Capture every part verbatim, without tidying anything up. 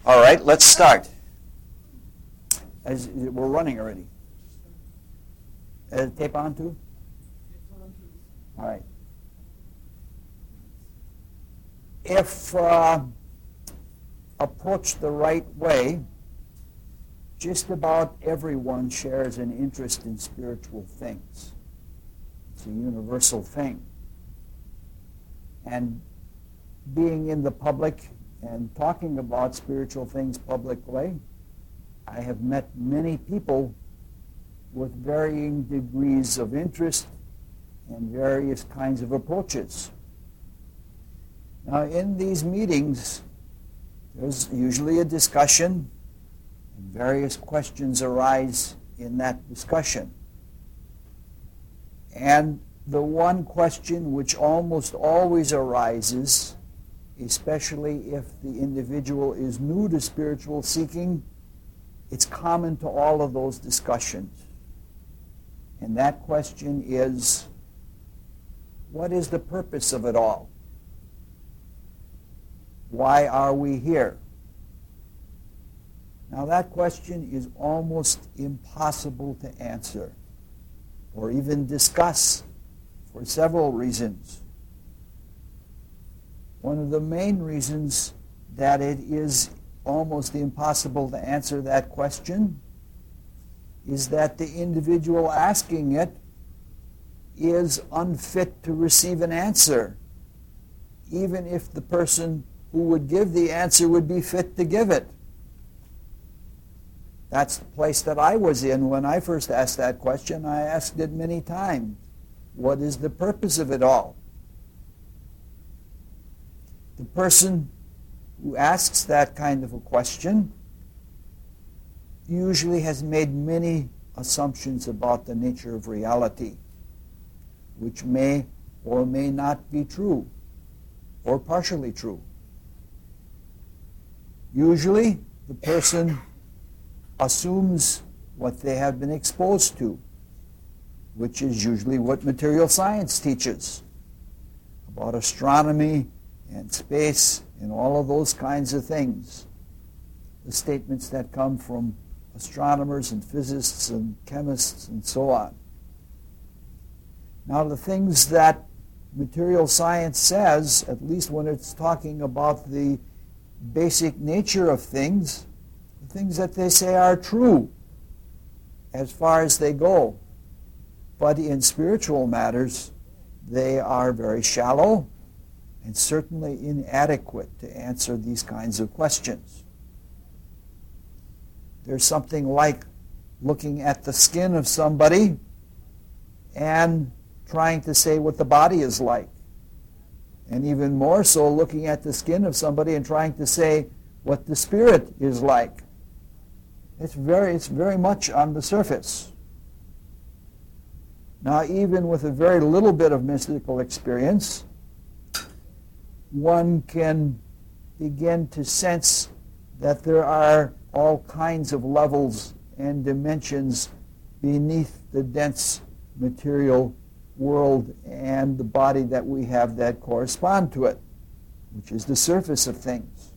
All right, let's start. As we're running already. Is the tape on too? All right. If uh, approached the right way, just about everyone shares an interest in spiritual things. It's a universal thing. And being in the public and talking about spiritual things publicly, I have met many people with varying degrees of interest and various kinds of approaches. Now, in these meetings, there's usually a discussion, and various questions arise in that discussion. And the one question which almost always arises, especially if the individual is new to spiritual seeking, it's common to all of those discussions. And that question is, what is the purpose of it all? Why are we here? Now that question is almost impossible to answer or even discuss for several reasons. One of the main reasons that it is almost impossible to answer that question is that the individual asking it is unfit to receive an answer, even if the person who would give the answer would be fit to give it. That's the place that I was in when I first asked that question. I asked it many times. What is the purpose of it all? The person who asks that kind of a question usually has made many assumptions about the nature of reality, which may or may not be true, or partially true. Usually, the person assumes what they have been exposed to, which is usually what material science teaches about astronomy and space and all of those kinds of things. The statements that come from astronomers and physicists and chemists and so on. Now, the things that material science says, at least when it's talking about the basic nature of things, the things that they say are true as far as they go. But in spiritual matters, they are very shallow and certainly inadequate to answer these kinds of questions. There's something like looking at the skin of somebody and trying to say what the body is like. And even more so, looking at the skin of somebody and trying to say what the spirit is like. It's very, it's very much on the surface. Now, even with a very little bit of mystical experience, one can begin to sense that there are all kinds of levels and dimensions beneath the dense material world and the body that we have that correspond to it, which is the surface of things.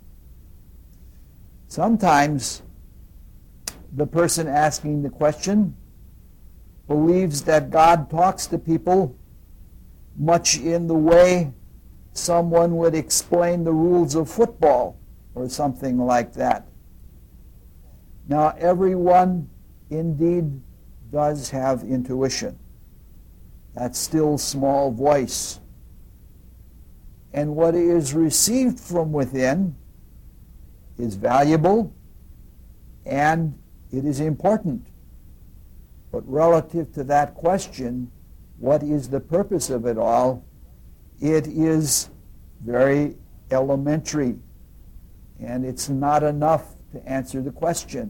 Sometimes the person asking the question believes that God talks to people much in the way someone would explain the rules of football or something like that. Now, everyone indeed does have intuition, that still small voice. And what is received from within is valuable and it is important. But relative to that question, what is the purpose of it all? It is very elementary, and it's not enough to answer the question.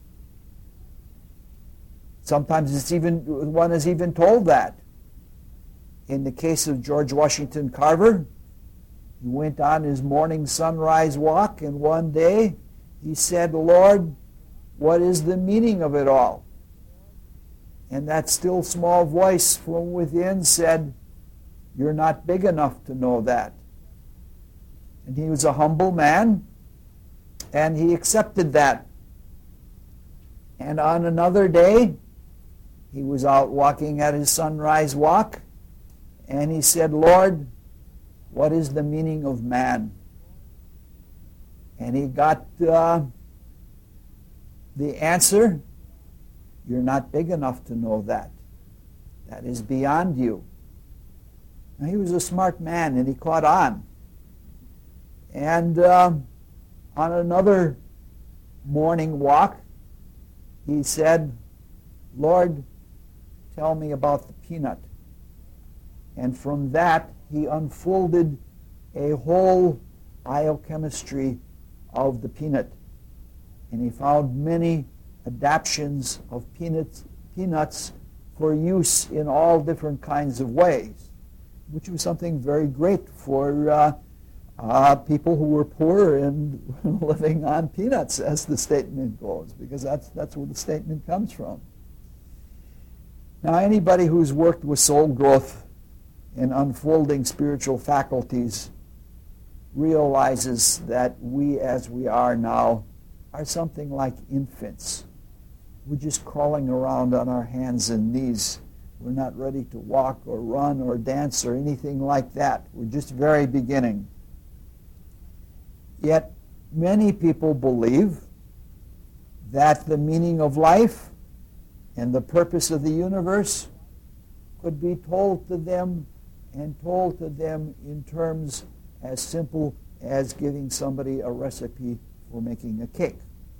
Sometimes it's even one is even told that. In the case of George Washington Carver, he went on his morning sunrise walk, and one day he said, "Lord, what is the meaning of it all?" And that still small voice from within said, "You're not big enough to know that." And he was a humble man, And he accepted that. And on another day, he was out walking at his sunrise walk, and he said, Lord, what is the meaning of man? And he got uh, the answer, you're not big enough to know that. That is beyond you. Now, he was a smart man, and he caught on. And uh, on another morning walk, he said, Lord, tell me about the peanut. And from that, he unfolded a whole biochemistry of the peanut. And he found many adaptations of peanuts, peanuts for use in all different kinds of ways, which was something very great for uh, uh, people who were poor and living on peanuts, as the statement goes, because that's, that's where the statement comes from. Now, anybody who's worked with soul growth and unfolding spiritual faculties realizes that we, as we are now, are something like infants. We're just crawling around on our hands and knees. We're not ready to walk or run or dance or anything like that. We're just very beginning. Yet many people believe that the meaning of life and the purpose of the universe could be told to them, and told to them in terms as simple as giving somebody a recipe for making a cake.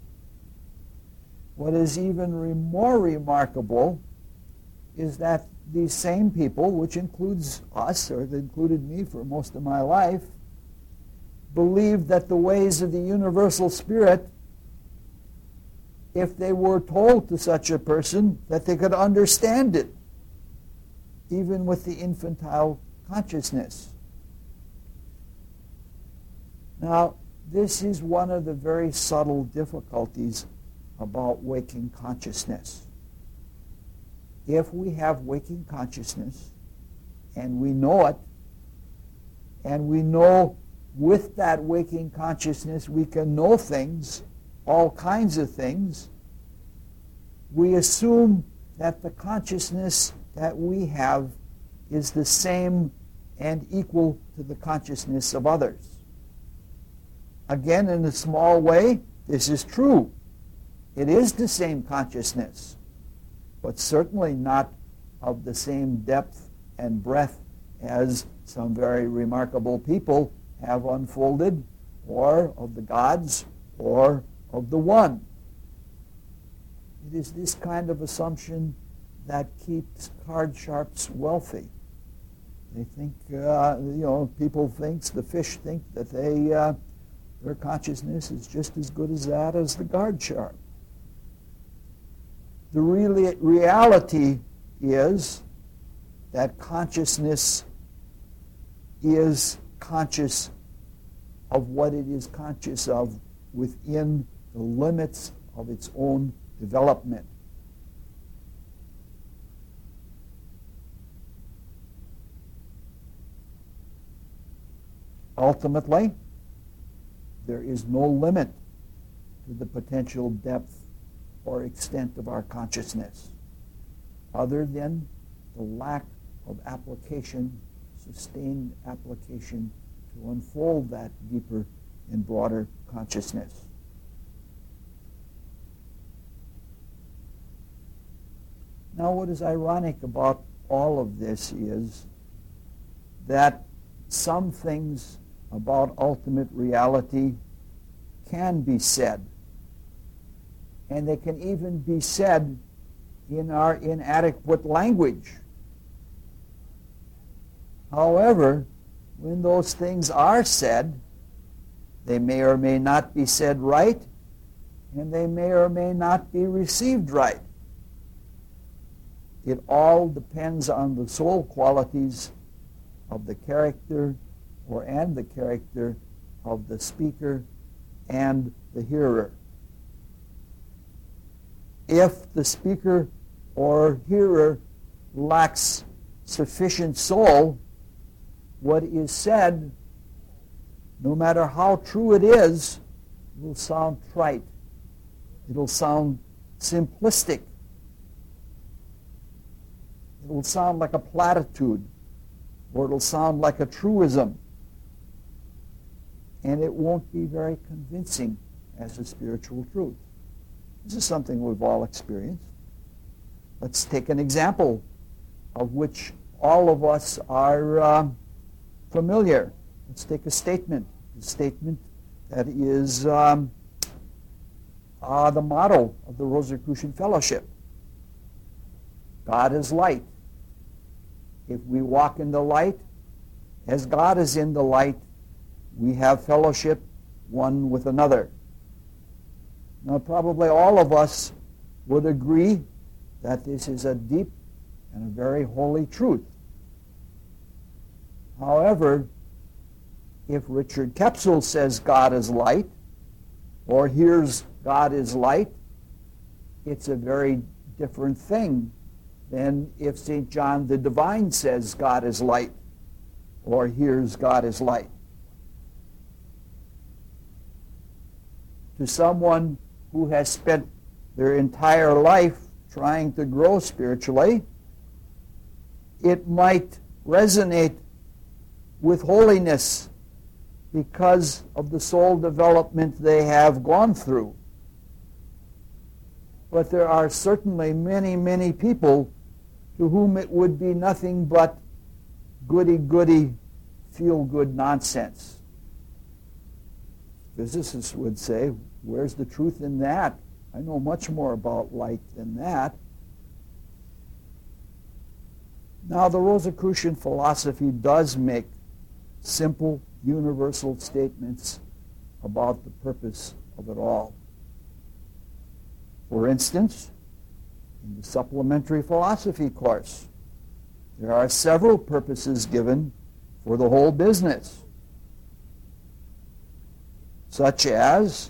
What is even re- more remarkable is that these same people, which includes us, or it included me for most of my life, believed that the ways of the universal spirit, if they were told to such a person, that they could understand it, even with the infantile consciousness. Now, this is one of the very subtle difficulties about waking consciousness. If we have waking consciousness, and we know it, and we know with that waking consciousness we can know things, all kinds of things, we assume that the consciousness that we have is the same and equal to the consciousness of others. Again, in a small way, this is true. It is the same consciousness, but certainly not of the same depth and breadth as some very remarkable people have unfolded, or of the gods, or of the One. It is this kind of assumption that keeps card sharps wealthy. They think, uh, you know, people think, the fish think that they, uh, their consciousness is just as good as that as the card sharp. The really reality is that consciousness is conscious of what it is conscious of within the limits of its own development. Ultimately, there is no limit to the potential depth or extent of our consciousness, other than the lack of application, sustained application, to unfold that deeper and broader consciousness. Now, what is ironic about all of this is that some things about ultimate reality can be said, and they can even be said in our inadequate language. However, when those things are said, they may or may not be said right, and they may or may not be received right. It all depends on the soul qualities of the character or and the character of the speaker and the hearer. If the speaker or hearer lacks sufficient soul, what is said, no matter how true it is, It will sound trite. It'll sound simplistic. It will sound like a platitude, or it'll sound like a truism. And it won't be very convincing as a spiritual truth. This is something we've all experienced. Let's take an example of which all of us are uh, familiar. Let's take a statement, a statement that is um, uh, the motto of the Rosicrucian Fellowship. God is light. If we walk in the light, as God is in the light, we have fellowship one with another. Now, probably all of us would agree that this is a deep and a very holy truth. However, if Richard Kepsel says God is light, or hears God is light, it's a very different thing than if Saint John the Divine says God is light, or hears God is light. To someone who has spent their entire life trying to grow spiritually, it might resonate with holiness because of the soul development they have gone through. But there are certainly many, many people to whom it would be nothing but goody-goody, feel-good nonsense. Physicists would say, where's the truth in that? I know much more about light than that. Now, the Rosicrucian philosophy does make simple, universal statements about the purpose of it all. For instance, in the supplementary philosophy course, there are several purposes given for the whole business, such as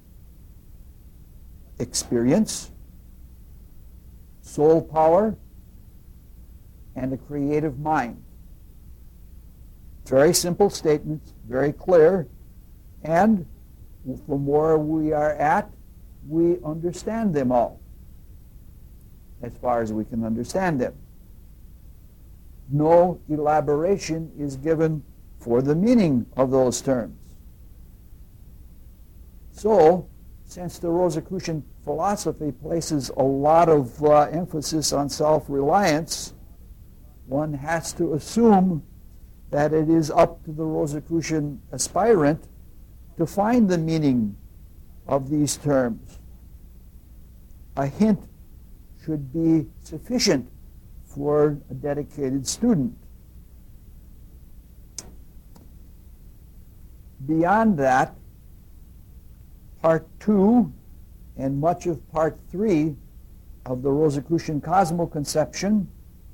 experience, soul power, and a creative mind. Very simple statements, very clear, and from where we are at, we understand them all, as far as we can understand them. No elaboration is given for the meaning of those terms. So, since the Rosicrucian philosophy places a lot of uh, emphasis on self-reliance, one has to assume that it is up to the Rosicrucian aspirant to find the meaning of these terms. A hint should be sufficient for a dedicated student. Beyond that, part two and much of part three of the Rosicrucian cosmoconception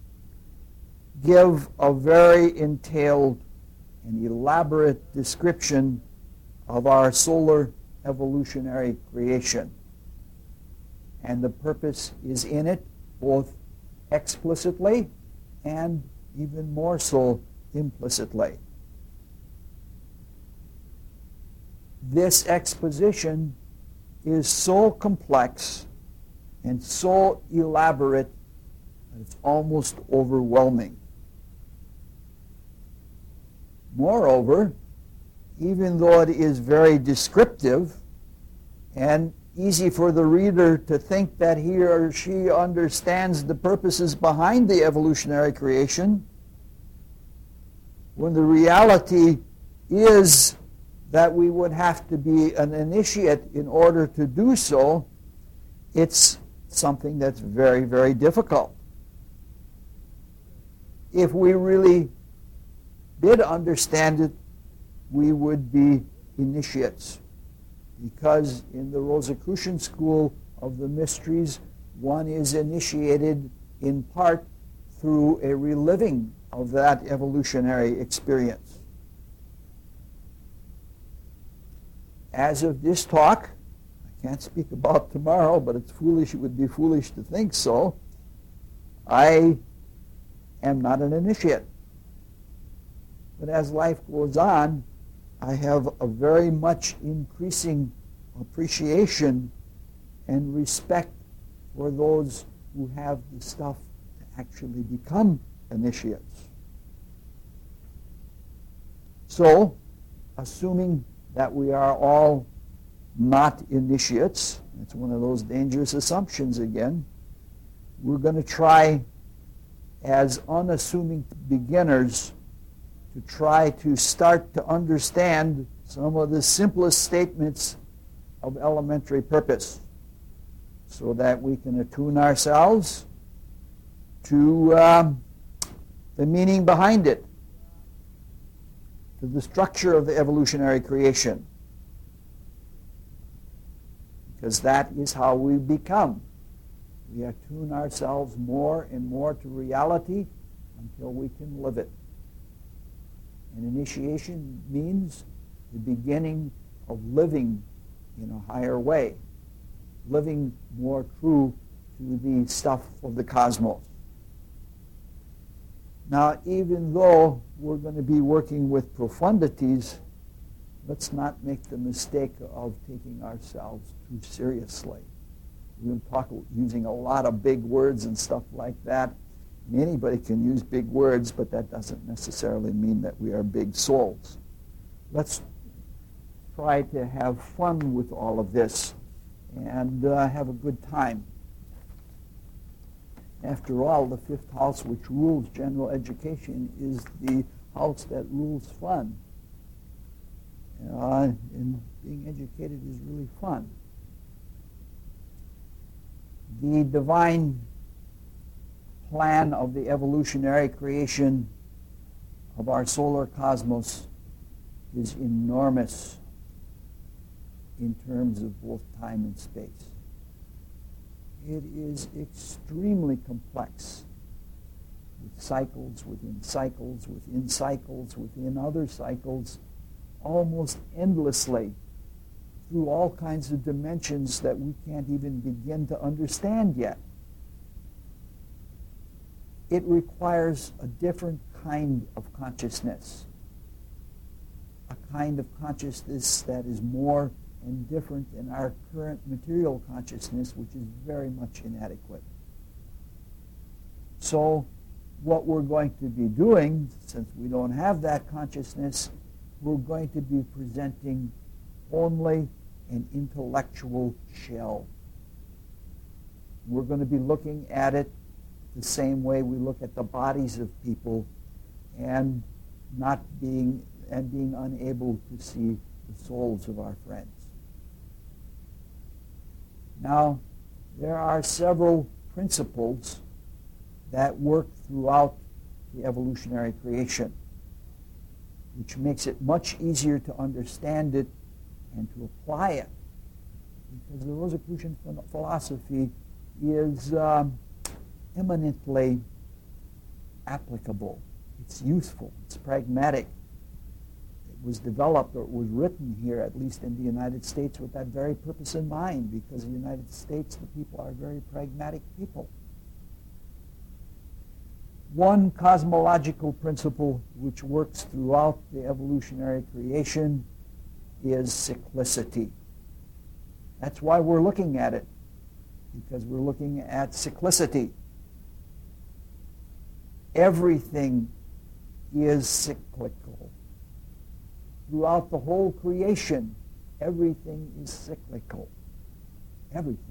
give a very entailed and elaborate description of our solar evolutionary creation. And the purpose is in it both explicitly and even more so implicitly. This exposition is so complex and so elaborate that it's almost overwhelming. Moreover, even though it is very descriptive and easy for the reader to think that he or she understands the purposes behind the evolutionary creation, when the reality is that we would have to be an initiate in order to do so, it's something that's very, very difficult. If we really did understand it, we would be initiates. Because in the Rosicrucian school of the mysteries, one is initiated in part through a reliving of that evolutionary experience. As of this talk, I can't speak about tomorrow, but it's foolish, it would be foolish to think so, I am not an initiate. But as life goes on, I have a very much increasing appreciation and respect for those who have the stuff to actually become initiates. So, assuming that we are all not initiates, it's one of those dangerous assumptions again, we're going to try as unassuming beginners to try to start to understand some of the simplest statements of elementary purpose so that we can attune ourselves to um, the meaning behind it, to the structure of the evolutionary creation. Because that is how we become. We attune ourselves more and more to reality until we can live it. And initiation means the beginning of living in a higher way, living more true to the stuff of the cosmos. Now, even though we're going to be working with profundities, let's not make the mistake of taking ourselves too seriously. We're going to talk using a lot of big words and stuff like that. And anybody can use big words, but that doesn't necessarily mean that we are big souls. Let's try to have fun with all of this and uh, have a good time. After all, the fifth house, which rules general education, is the house that rules fun. Uh, and being educated is really fun. The divine plan of the evolutionary creation of our solar cosmos is enormous in terms of both time and space. It is extremely complex, with cycles within cycles, within cycles, within other cycles, almost endlessly, through all kinds of dimensions that we can't even begin to understand yet. It requires a different kind of consciousness, a kind of consciousness that is more and different than our current material consciousness, which is very much inadequate. So what we're going to be doing, since we don't have that consciousness, we're going to be presenting only an intellectual shell. We're going to be looking at it the same way we look at the bodies of people and not being and being unable to see the souls of our friends. Now, there are several principles that work throughout the evolutionary creation, which makes it much easier to understand it and to apply it. Because the Rosicrucian philosophy is um, eminently applicable. It's useful. It's pragmatic. It was developed, or it was written here, at least in the United States, with that very purpose in mind, because in the United States, the people are very pragmatic people. One cosmological principle which works throughout the evolutionary creation is cyclicity. That's why we're looking at it, because we're looking at cyclicity. Everything is cyclical. Throughout the whole creation, everything is cyclical. Everything.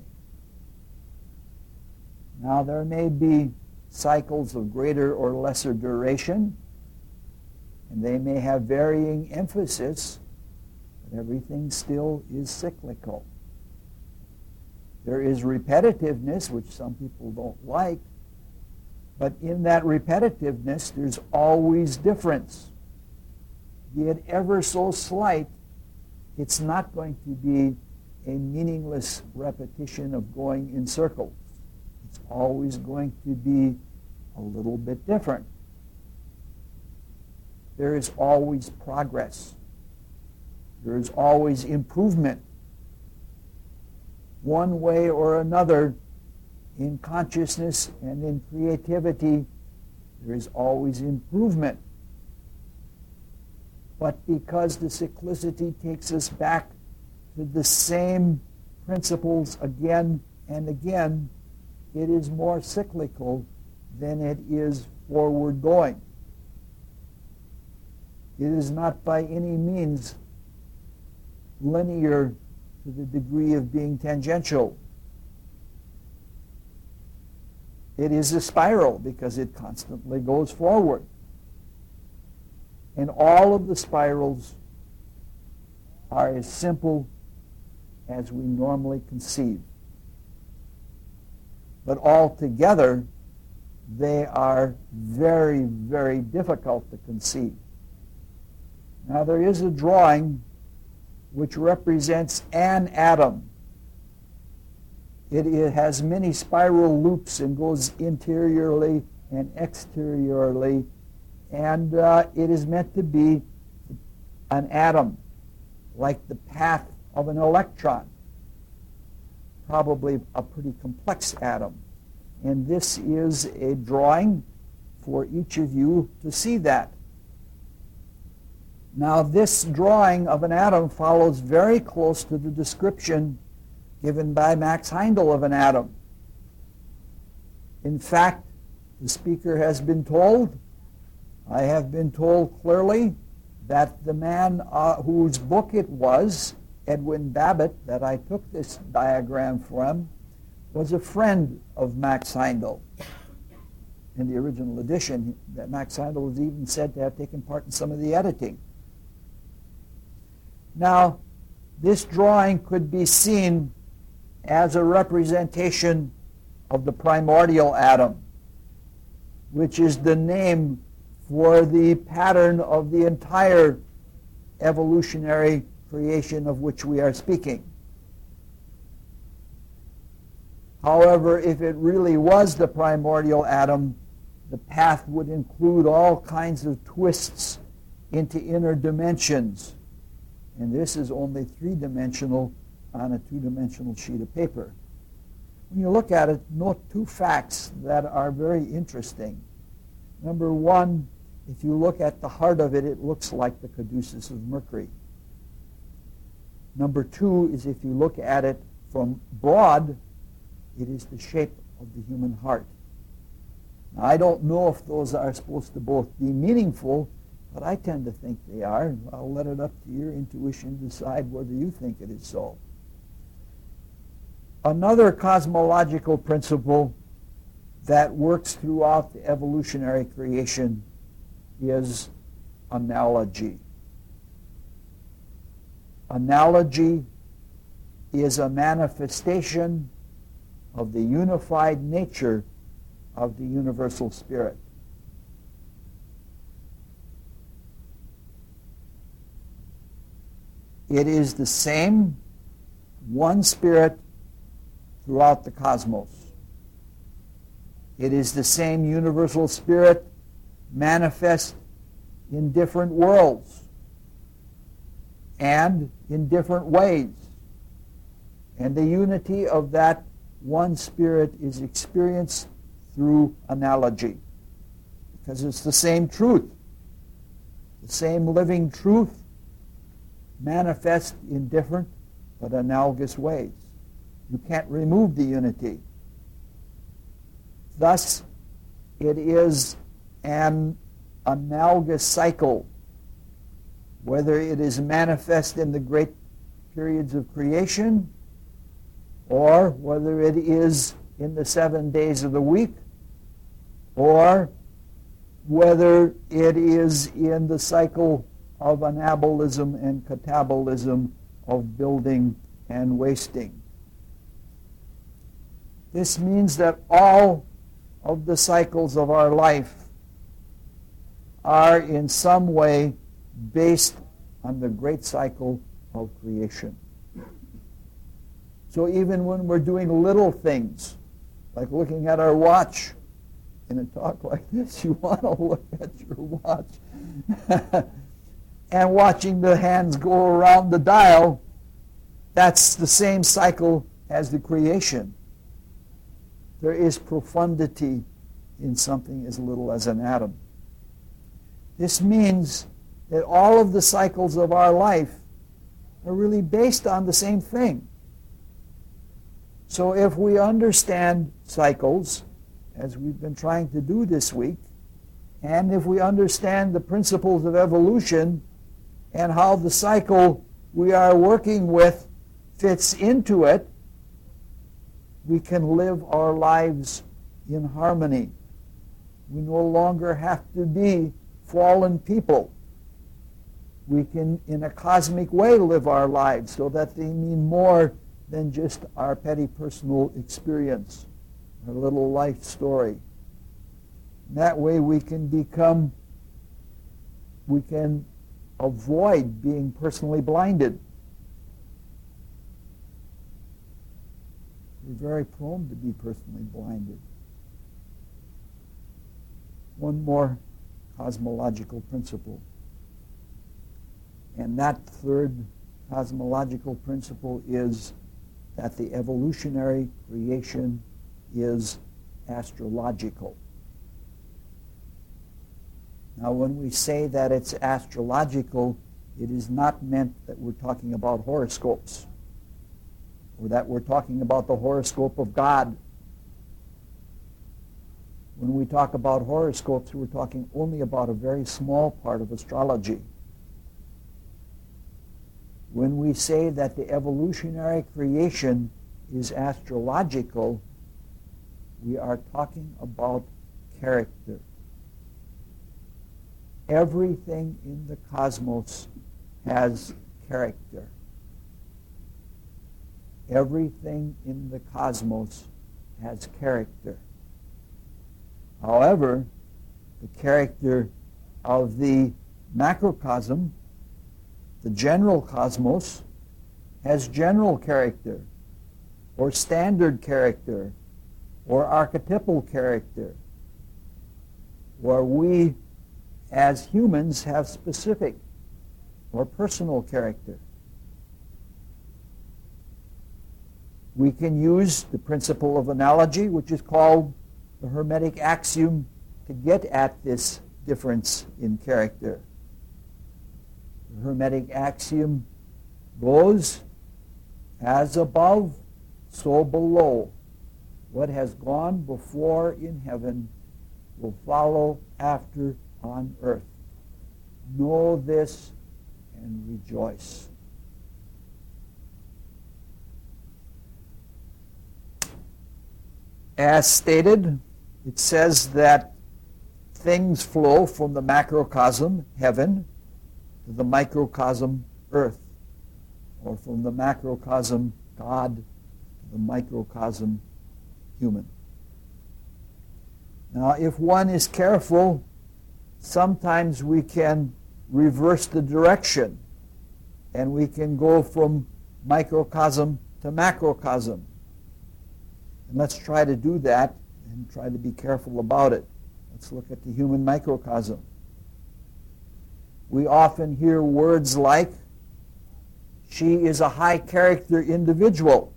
Now, there may be cycles of greater or lesser duration, and they may have varying emphasis, but everything still is cyclical. There is repetitiveness, which some people don't like, but in that repetitiveness, there's always difference. Be it ever so slight, it's not going to be a meaningless repetition of going in circles. It's always going to be a little bit different. There is always progress. There is always improvement. One way or another, in consciousness and in creativity, there is always improvement. But because the cyclicity takes us back to the same principles again and again, it is more cyclical than it is forward going. It is not by any means linear to the degree of being tangential. It is a spiral because it constantly goes forward. And all of the spirals are as simple as we normally conceive. But altogether, they are very, very difficult to conceive. Now, there is a drawing which represents an atom. It, it has many spiral loops and goes interiorly and exteriorly, and uh, it is meant to be an atom, like the path of an electron, probably a pretty complex atom. And this is a drawing for each of you to see that. Now, this drawing of an atom follows very close to the description given by Max Heindel of an atom. In fact, the speaker has been told, I have been told clearly, that the man uh, whose book it was, Edwin Babbitt, that I took this diagram from, was a friend of Max Heindel. In the original edition, that Max Heindel was even said to have taken part in some of the editing. Now, this drawing could be seen as a representation of the primordial atom, which is the name for the pattern of the entire evolutionary creation of which we are speaking. However, if it really was the primordial atom, the path would include all kinds of twists into inner dimensions. And this is only three-dimensional on a two-dimensional sheet of paper. When you look at it, note two facts that are very interesting. Number one, if you look at the heart of it, it looks like the caduceus of Mercury. Number two is if you look at it from broad, it is the shape of the human heart. Now, I don't know if those are supposed to both be meaningful, but I tend to think they are. I'll let it up to your intuition to decide whether you think it is so. Another cosmological principle that works throughout the evolutionary creation is analogy. Analogy is a manifestation of the unified nature of the universal spirit. It is the same one spirit throughout the cosmos. It is the same universal spirit manifest in different worlds and in different ways. And the unity of that one spirit is experienced through analogy, because it's the same truth, the same living truth manifest in different but analogous ways. You can't remove the unity. Thus, it is an analogous cycle, whether it is manifest in the great periods of creation or whether it is in the seven days of the week, or whether it is in the cycle of anabolism and catabolism, of building and wasting. This means that all of the cycles of our life are in some way based on the great cycle of creation. So even when we're doing little things, like looking at our watch, in a talk like this, you want to look at your watch, and watching the hands go around the dial, that's the same cycle as the creation. There is profundity in something as little as an atom. This means that all of the cycles of our life are really based on the same thing. So if we understand cycles, as we've been trying to do this week, and if we understand the principles of evolution and how the cycle we are working with fits into it, we can live our lives in harmony. We no longer have to be fallen people. We can, in a cosmic way, live our lives so that they mean more than just our petty personal experience, our little life story. That way we can become, we can avoid being personally blinded. We're very prone to be personally blinded. One more cosmological principle. And that third cosmological principle is that the evolutionary creation is astrological. Now, when we say that it's astrological, it is not meant that we're talking about horoscopes or that we're talking about the horoscope of God. When we talk about horoscopes, we're talking only about a very small part of astrology. When we say that the evolutionary creation is astrological, we are talking about character. Everything in the cosmos has character. Everything in the cosmos has character. However, the character of the macrocosm, the general cosmos, has general character, or standard character, or archetypal character, where we as humans have specific or personal character. We can use the principle of analogy, which is called the Hermetic axiom, to get at this difference in character. The Hermetic axiom goes, as above, so below. What has gone before in heaven will follow after on earth. Know this and rejoice. As stated, it says that things flow from the macrocosm, heaven, to the microcosm, earth, or from the macrocosm, God, to the microcosm, human. Now, if one is careful, sometimes we can reverse the direction, and we can go from microcosm to macrocosm. And let's try to do that and try to be careful about it. Let's look at the human microcosm. We often hear words like, she is a high character individual,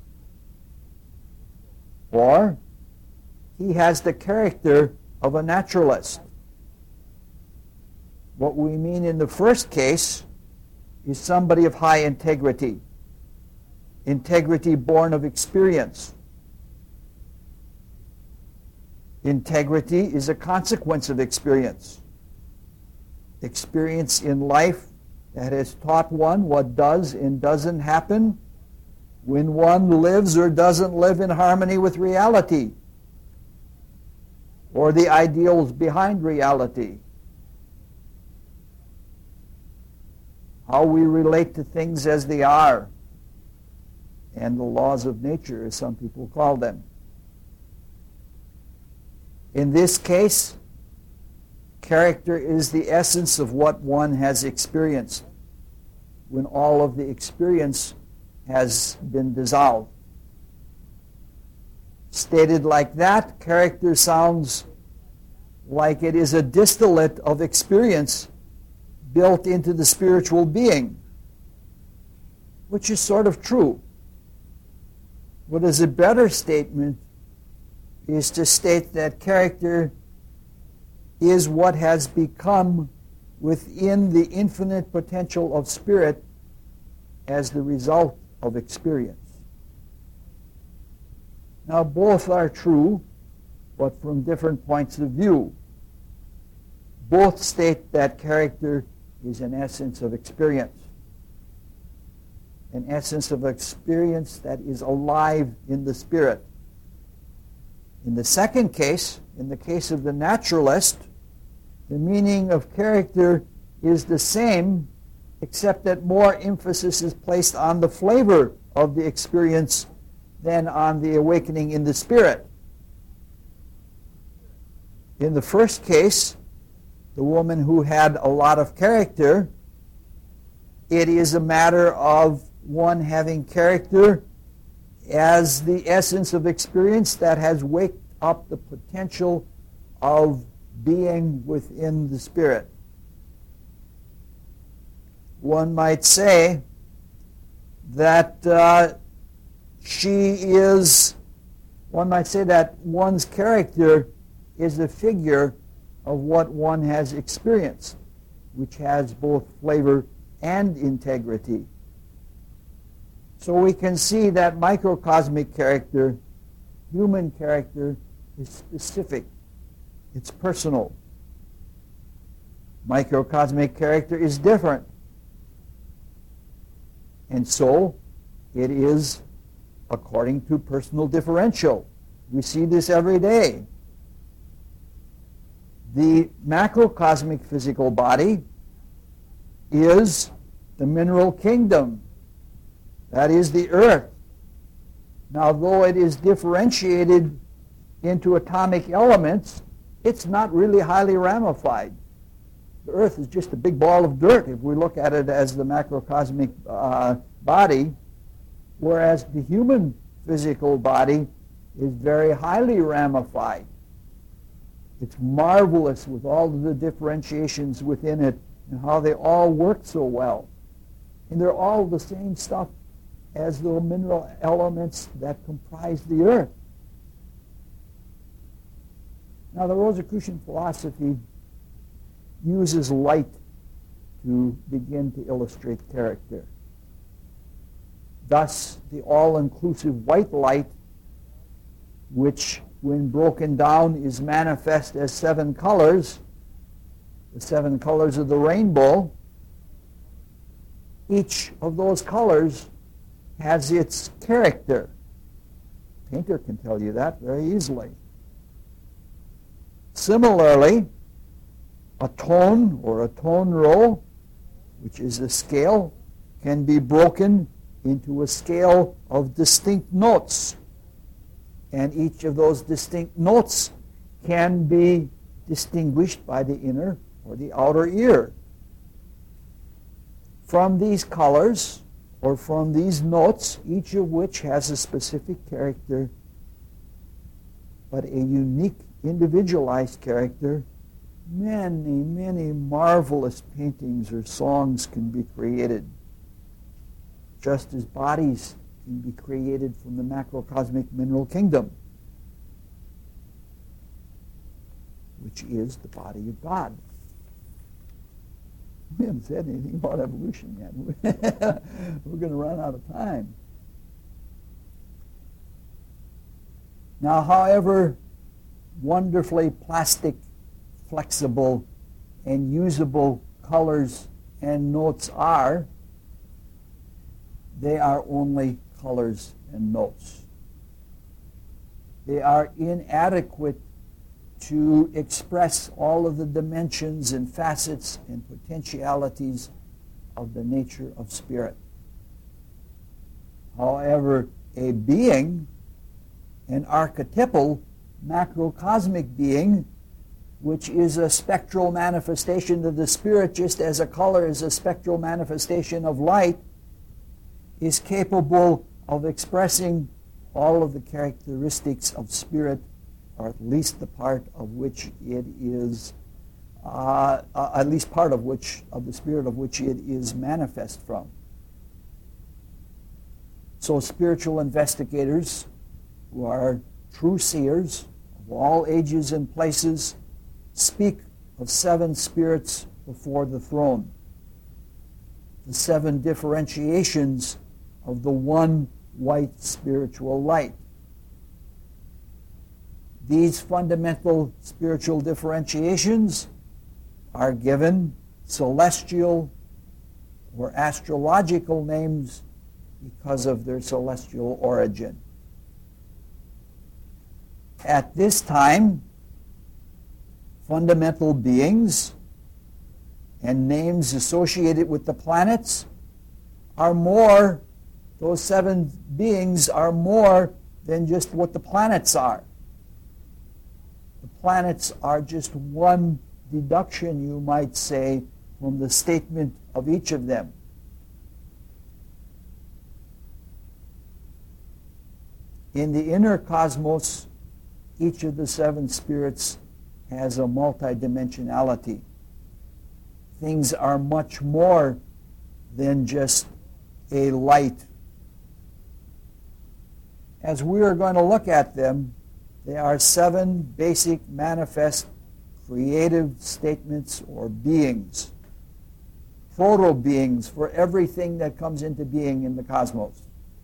or he has the character of a naturalist. What we mean in the first case is somebody of high integrity, integrity born of experience. Integrity is a consequence of experience. Experience in life that has taught one what does and doesn't happen when one lives or doesn't live in harmony with reality or the ideals behind reality. How we relate to things as they are, and the laws of nature, as some people call them. In this case, character is the essence of what one has experienced when all of the experience has been dissolved. Stated like that, character sounds like it is a distillate of experience built into the spiritual being, which is sort of true. What is a better statement is to state that character is what has become within the infinite potential of spirit as the result of experience. Now, both are true, but from different points of view. Both state that character is an essence of experience, an essence of experience that is alive in the spirit. In the second case, in the case of the naturalist, the meaning of character is the same, except that more emphasis is placed on the flavor of the experience than on the awakening in the spirit. In the first case, the woman who had a lot of character, it is a matter of one having character as the essence of experience that has waked up the potential of being within the spirit. One might say that uh, she is, one might say that one's character is a figure of what one has experienced, which has both flavor and integrity. So we can see that microcosmic character, human character, is specific. It's personal. Microcosmic character is different. And so it is according to personal differential. We see this every day. The macrocosmic physical body is the mineral kingdom. That is the earth. Now, though it is differentiated into atomic elements, it's not really highly ramified. The earth is just a big ball of dirt if we look at it as the macrocosmic uh, body, whereas the human physical body is very highly ramified. It's marvelous with all of the differentiations within it and how they all work so well. And they're all the same stuff as the mineral elements that comprise the earth. Now, the Rosicrucian philosophy uses light to begin to illustrate character. Thus, the all-inclusive white light, which, when broken down, is manifest as seven colors, the seven colors of the rainbow, each of those colors has its character. A painter can tell you that very easily. Similarly, a tone or a tone roll, which is a scale, can be broken into a scale of distinct notes. And each of those distinct notes can be distinguished by the inner or the outer ear. From these colors, or from these notes, each of which has a specific character, but a unique, individualized character, many, many marvelous paintings or songs can be created, just as bodies can be created from the macrocosmic mineral kingdom, which is the body of God. We haven't said anything about evolution yet. We're going to run out of time. Now, however wonderfully plastic, flexible, and usable colors and notes are, they are only colors and notes. They are inadequate to express all of the dimensions and facets and potentialities of the nature of spirit. However, a being, an archetypal macrocosmic being, which is a spectral manifestation of the spirit, just as a color is a spectral manifestation of light, is capable of expressing all of the characteristics of spirit, or at least the part of which it is, uh, uh, at least part of which, of the spirit of which it is manifest from. So spiritual investigators, who are true seers of all ages and places, speak of seven spirits before the throne. the seven differentiations of the one white spiritual light. These fundamental spiritual differentiations are given celestial or astrological names because of their celestial origin. At this time, fundamental beings and names associated with the planets are more, those seven beings are more than just what the planets are. The planets are just one deduction, you might say, from the statement of each of them. In the inner cosmos, each of the seven spirits has a multidimensionality. Things are much more than just a light. As we are going to look at them, there are seven basic manifest creative statements or beings, proto-beings for everything that comes into being in the cosmos.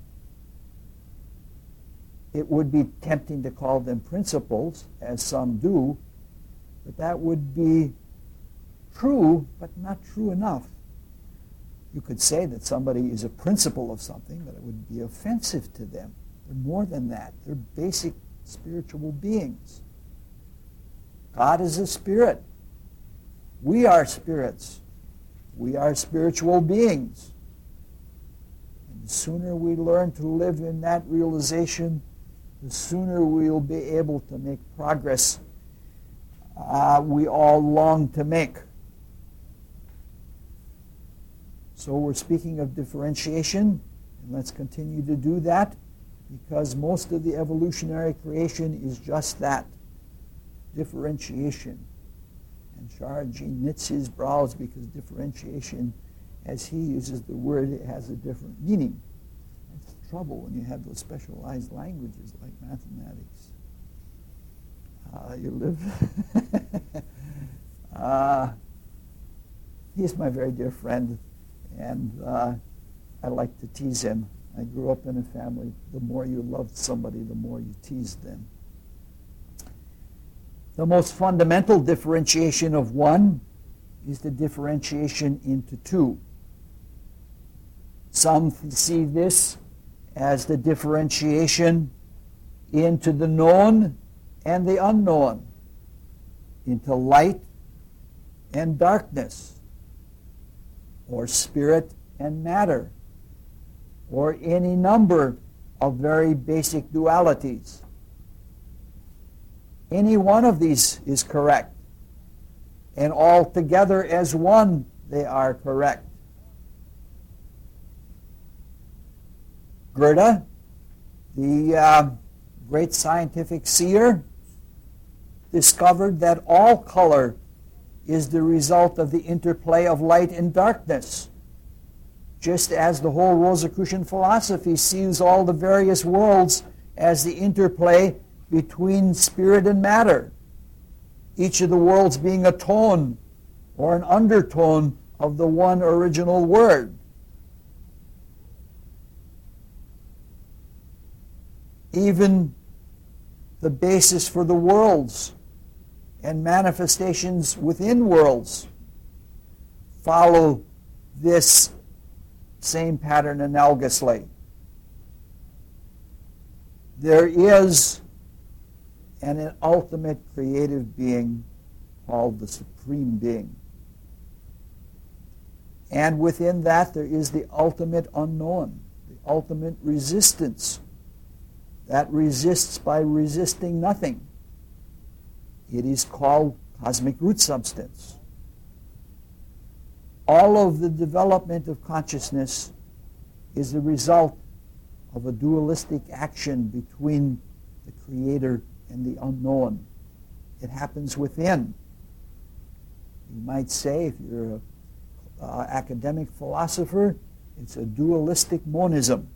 It would be tempting to call them principles, as some do, but that would be true, but not true enough. You could say that somebody is a principle of something, but it would be offensive to them. They're more than that. They're basic spiritual beings. God is a spirit. We are spirits. We are spiritual beings. And the sooner we learn to live in that realization, the sooner we'll be able to make progress uh, we all long to make. So we're speaking of differentiation, and let's continue to do that, because most of the evolutionary creation is just that, differentiation. And Sharji knits his brows because differentiation, as he uses the word, it has a different meaning. That's the trouble when you have those specialized languages like mathematics. Uh, you live... uh, he's my very dear friend, and uh, I like to tease him. I grew up in a family, the more you loved somebody, the more you teased them. The most fundamental differentiation of one is the differentiation into two. Some see this as the differentiation into the known and the unknown, into light and darkness, or spirit and matter, or any number of very basic dualities. Any one of these is correct, and all together as one they are correct. Goethe, the uh, great scientific seer, discovered that all color is the result of the interplay of light and darkness, just as the whole Rosicrucian philosophy sees all the various worlds as the interplay between spirit and matter, each of the worlds being a tone or an undertone of the one original word. Even the basis for the worlds and manifestations within worlds follow this same pattern analogously. There is an ultimate creative being called the Supreme Being. And within that there is the ultimate unknown, the ultimate resistance that resists by resisting nothing. It is called cosmic root substance. All of the development of consciousness is the result of a dualistic action between the Creator and the unknown. It happens within. You might say, if you're an uh, academic philosopher, it's a dualistic monism.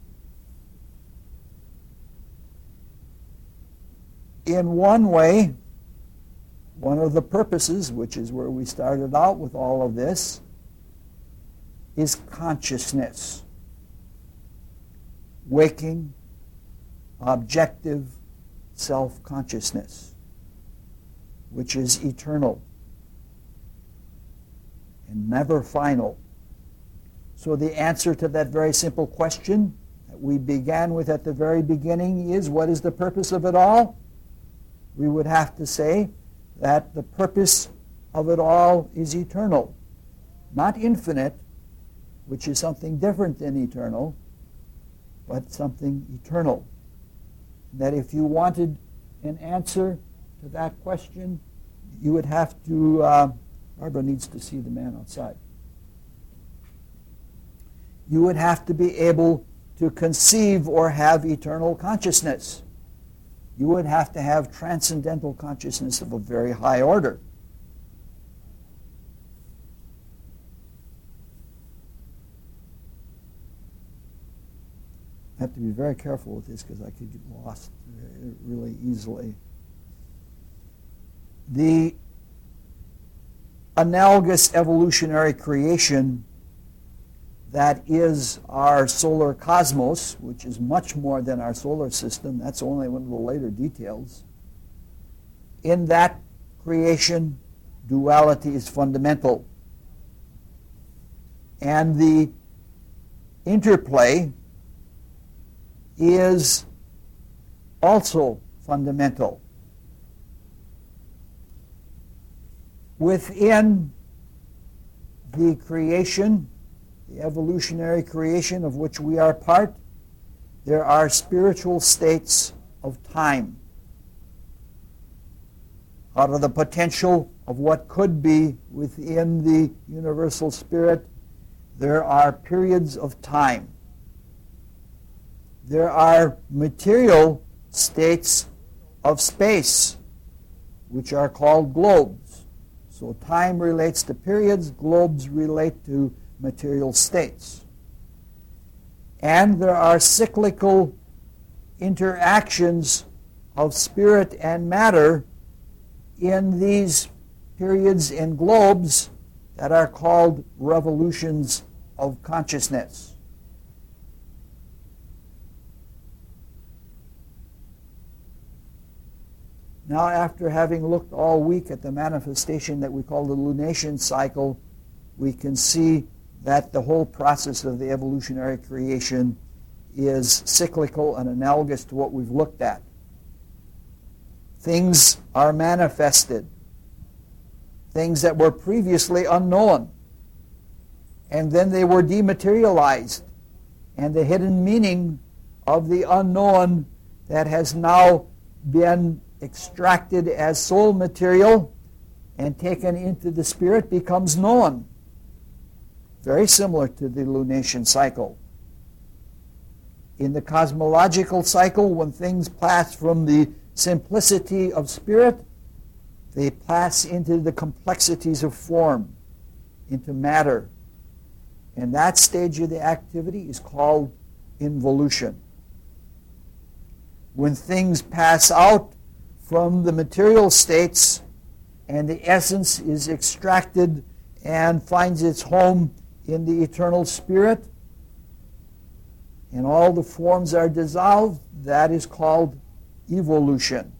In one way, one of the purposes, which is where we started out with all of this, is consciousness. Waking, objective self-consciousness, which is eternal and never final. So the answer to that very simple question that we began with at the very beginning is, what is the purpose of it all? We would have to say that the purpose of it all is eternal, not infinite, which is something different than eternal, but something eternal. That if you wanted an answer to that question, you would have to, uh, Barbara needs to see the man outside. You would have to be able to conceive or have eternal consciousness. You would have to have transcendental consciousness of a very high order. I have to be very careful with this because I could get lost really easily. The analogous evolutionary creation that is our solar cosmos, which is much more than our solar system, that's only one of the later details. In that creation, duality is fundamental. And the interplay is also fundamental. Within the creation, the evolutionary creation of which we are part, there are spiritual states of time. Out of the potential of what could be within the universal spirit, there are periods of time. There are material states of space, which are called globes. So time relates to periods, globes relate to material states. And there are cyclical interactions of spirit and matter in these periods and globes that are called revolutions of consciousness. Now, after having looked all week at the manifestation that we call the lunation cycle, we can see that the whole process of the evolutionary creation is cyclical and analogous to what we've looked at. Things are manifested, things that were previously unknown, and then they were dematerialized, and the hidden meaning of the unknown that has now been extracted as soul material and taken into the spirit becomes known. Very similar to the lunation cycle. In the cosmological cycle, when things pass from the simplicity of spirit, they pass into the complexities of form, into matter. And that stage of the activity is called involution. When things pass out from the material states and the essence is extracted and finds its home in the eternal spirit, and all the forms are dissolved, that is called evolution.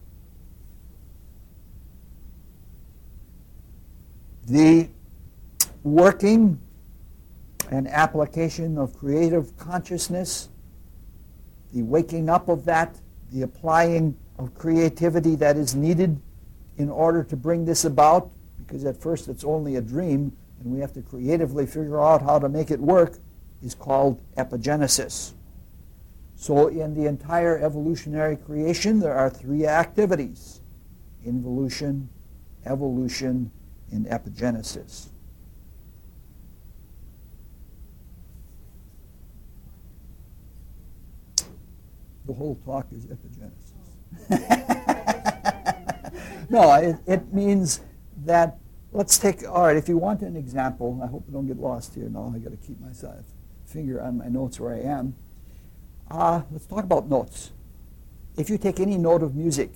The working and application of creative consciousness, the waking up of that, the applying of creativity that is needed in order to bring this about, because at first it's only a dream and we have to creatively figure out how to make it work, is called epigenesis. So in the entire evolutionary creation, there are three activities: involution, evolution, and epigenesis. The whole talk is epigenesis. No, it, it means that, let's take, all right, if you want an example, I hope I don't get lost here now, I got to keep my finger on my notes where I am. Uh, let's talk about notes. If you take any note of music,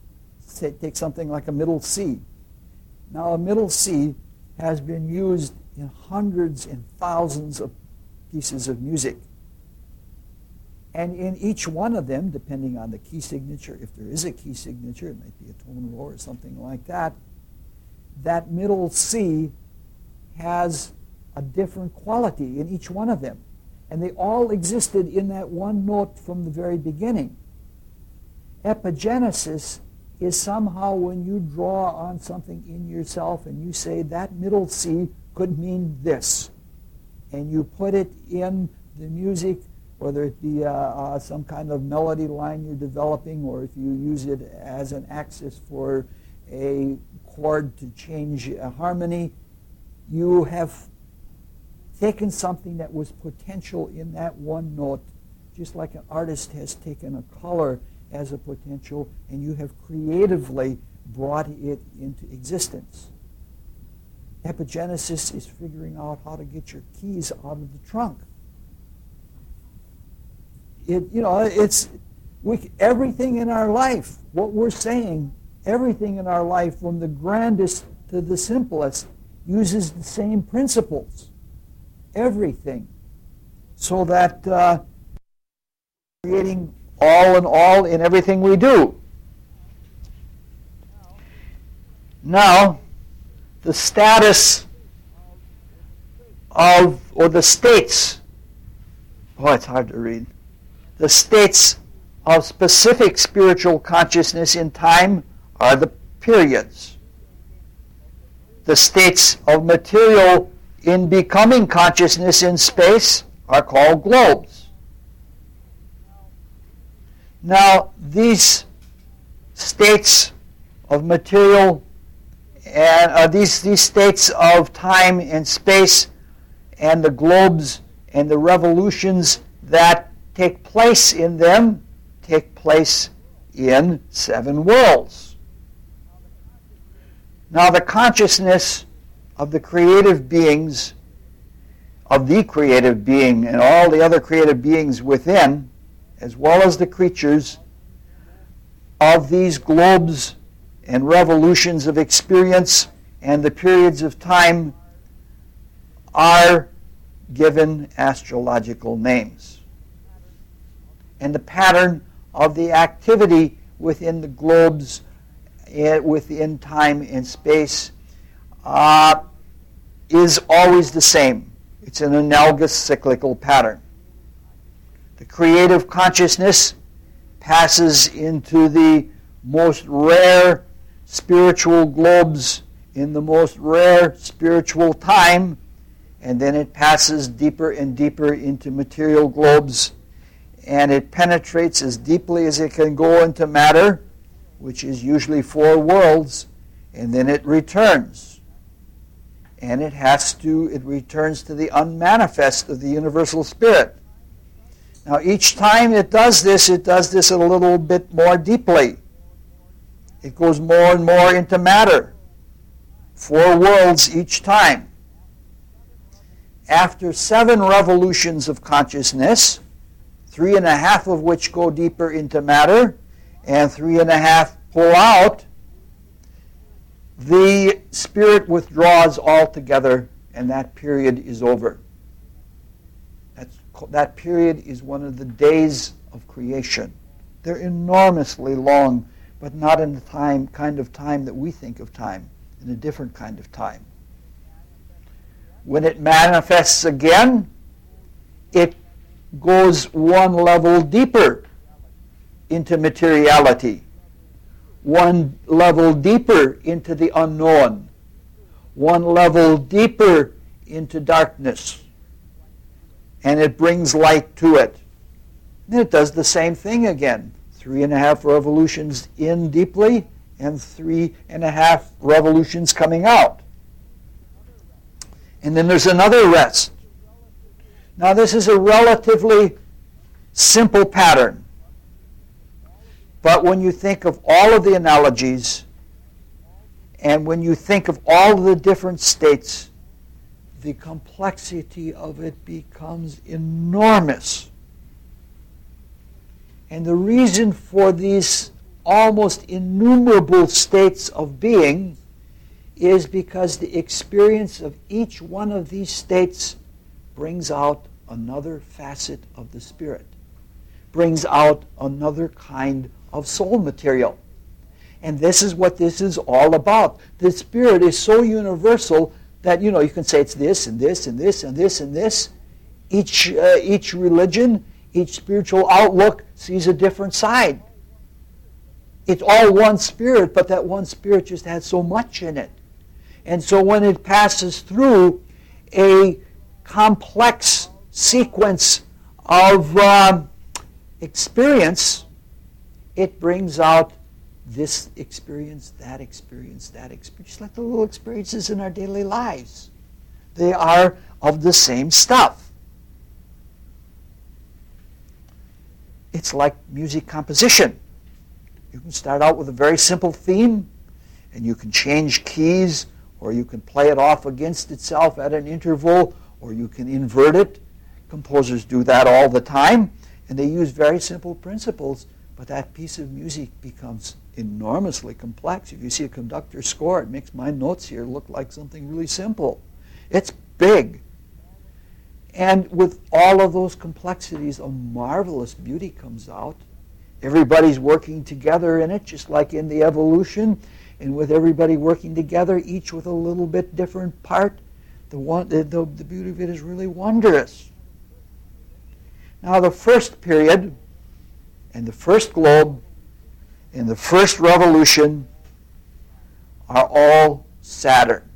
say, take something like a middle C. Now, a middle C has been used in hundreds and thousands of pieces of music. And in each one of them, depending on the key signature, if there is a key signature, it might be a tone row or something like that, that middle C has a different quality in each one of them. And they all existed in that one note from the very beginning. Epigenesis is somehow when you draw on something in yourself and you say that middle C could mean this. And you put it in the music, whether it be uh, uh, some kind of melody line you're developing, or if you use it as an axis for a chord to change a harmony, you have taken something that was potential in that one note, just like an artist has taken a color as a potential, and you have creatively brought it into existence. Epigenesis is figuring out how to get your keys out of the trunk. It, you know, it's we, everything in our life, what we're saying, everything in our life, from the grandest to the simplest, uses the same principles. Everything. So that uh, creating all in all in everything we do. Now, the status of, or the states, oh, it's hard to read. The states of specific spiritual consciousness in time are the periods. The states of material in becoming consciousness in space are called globes. Now, these states of material and uh, these, these states of time and space and the globes and the revolutions that take place in them take place in seven worlds. Now, the consciousness of the creative beings, of the creative being and all the other creative beings within, as well as the creatures of these globes and revolutions of experience and the periods of time, are given astrological names. And the pattern of the activity within the globes, within time and space, uh, is always the same. It's an analogous cyclical pattern. The creative consciousness passes into the most rare spiritual globes in the most rare spiritual time, and then it passes deeper and deeper into material globes, and it penetrates as deeply as it can go into matter, which is usually four worlds, and then it returns. And it has to, it returns to the unmanifest of the universal spirit. Now, each time it does this, it does this a little bit more deeply. It goes more and more into matter. Four worlds each time. After seven revolutions of consciousness, three and a half of which go deeper into matter, and three and a half pull out, the spirit withdraws altogether, and that period is over. That's, that period is one of the days of creation. They're enormously long, but not in the time, kind of time that we think of time, in a different kind of time. When it manifests again, it goes one level deeper into materiality, one level deeper into the unknown, one level deeper into darkness, and it brings light to it. Then it does the same thing again. Three and a half revolutions in deeply, and three and a half revolutions coming out. And then there's another rest. Now, this is a relatively simple pattern. But when you think of all of the analogies, and when you think of all of the different states, the complexity of it becomes enormous. And the reason for these almost innumerable states of being is because the experience of each one of these states brings out another facet of the Spirit, brings out another kind of soul material. And this is what this is all about. The Spirit is so universal that, you know, you can say it's this and this and this and this and this. Each, uh, each religion, each spiritual outlook sees a different side. It's all one Spirit, but that one Spirit just has so much in it. And so when it passes through a complex sequence of uh, experience, it brings out this experience, that experience, that experience, just like the little experiences in our daily lives. They are of the same stuff. It's like music composition. You can start out with a very simple theme, and you can change keys, or you can play it off against itself at an interval, or you can invert it. Composers do that all the time, and they use very simple principles, but that piece of music becomes enormously complex. If you see a conductor score, it makes my notes here look like something really simple. It's big. And with all of those complexities, a marvelous beauty comes out. Everybody's working together in it, just like in the evolution. And with everybody working together, each with a little bit different part, the, one, the, the, the beauty of it is really wondrous. Now, the first period and the first globe and the first revolution are all Saturn.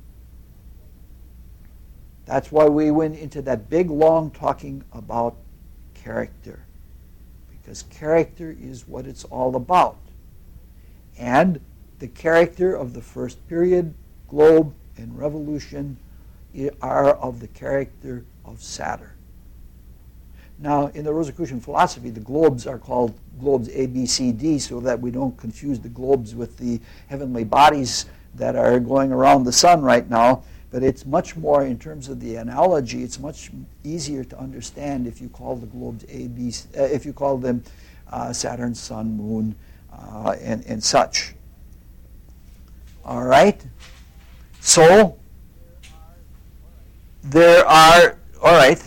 That's why we went into that big, long talking about character. Because character is what it's all about. And the character of the first period, globe, and revolution are of the character of Saturn. Now, in the Rosicrucian philosophy, the globes are called globes A, B, C, D, so that we don't confuse the globes with the heavenly bodies that are going around the sun right now. But it's much more, in terms of the analogy, it's much easier to understand if you call the globes A, B, uh, if you call them uh, Saturn, Sun, Moon, uh, and, and such. All right? So, there are, all right.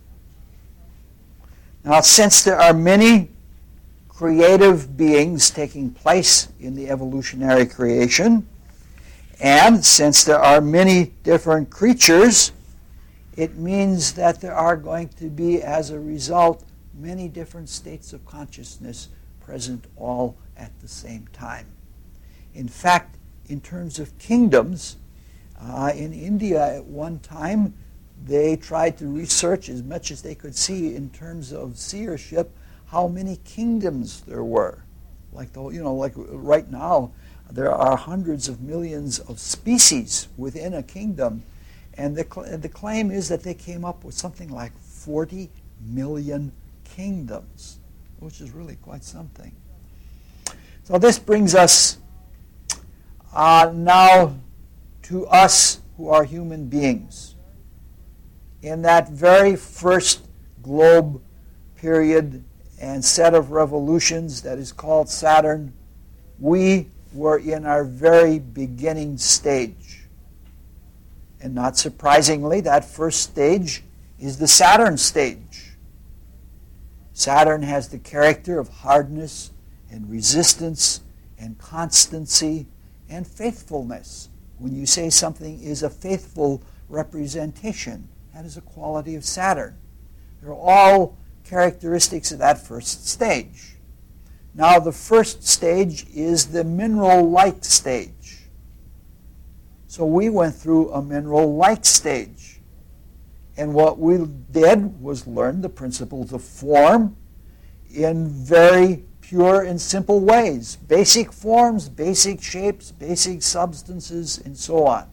Now, since there are many creative beings taking place in the evolutionary creation, and since there are many different creatures, it means that there are going to be, as a result, many different states of consciousness present all at the same time. In fact, in terms of kingdoms, uh, in India at one time, they tried to research as much as they could see in terms of seership how many kingdoms there were. Like the, you know, like right now, there are hundreds of millions of species within a kingdom, and the cl- the claim is that they came up with something like forty million kingdoms, which is really quite something. So this brings us uh, now to us who are human beings. In that very first globe period and set of revolutions that is called Saturn, we were in our very beginning stage. And not surprisingly, that first stage is the Saturn stage. Saturn has the character of hardness and resistance and constancy and faithfulness. When you say something is a faithful representation, that is a quality of Saturn. They're all characteristics of that first stage. Now, the first stage is the mineral-like stage. So we went through a mineral-like stage. And what we did was learn the principles of form in very pure and simple ways. Basic forms, basic shapes, basic substances, and so on.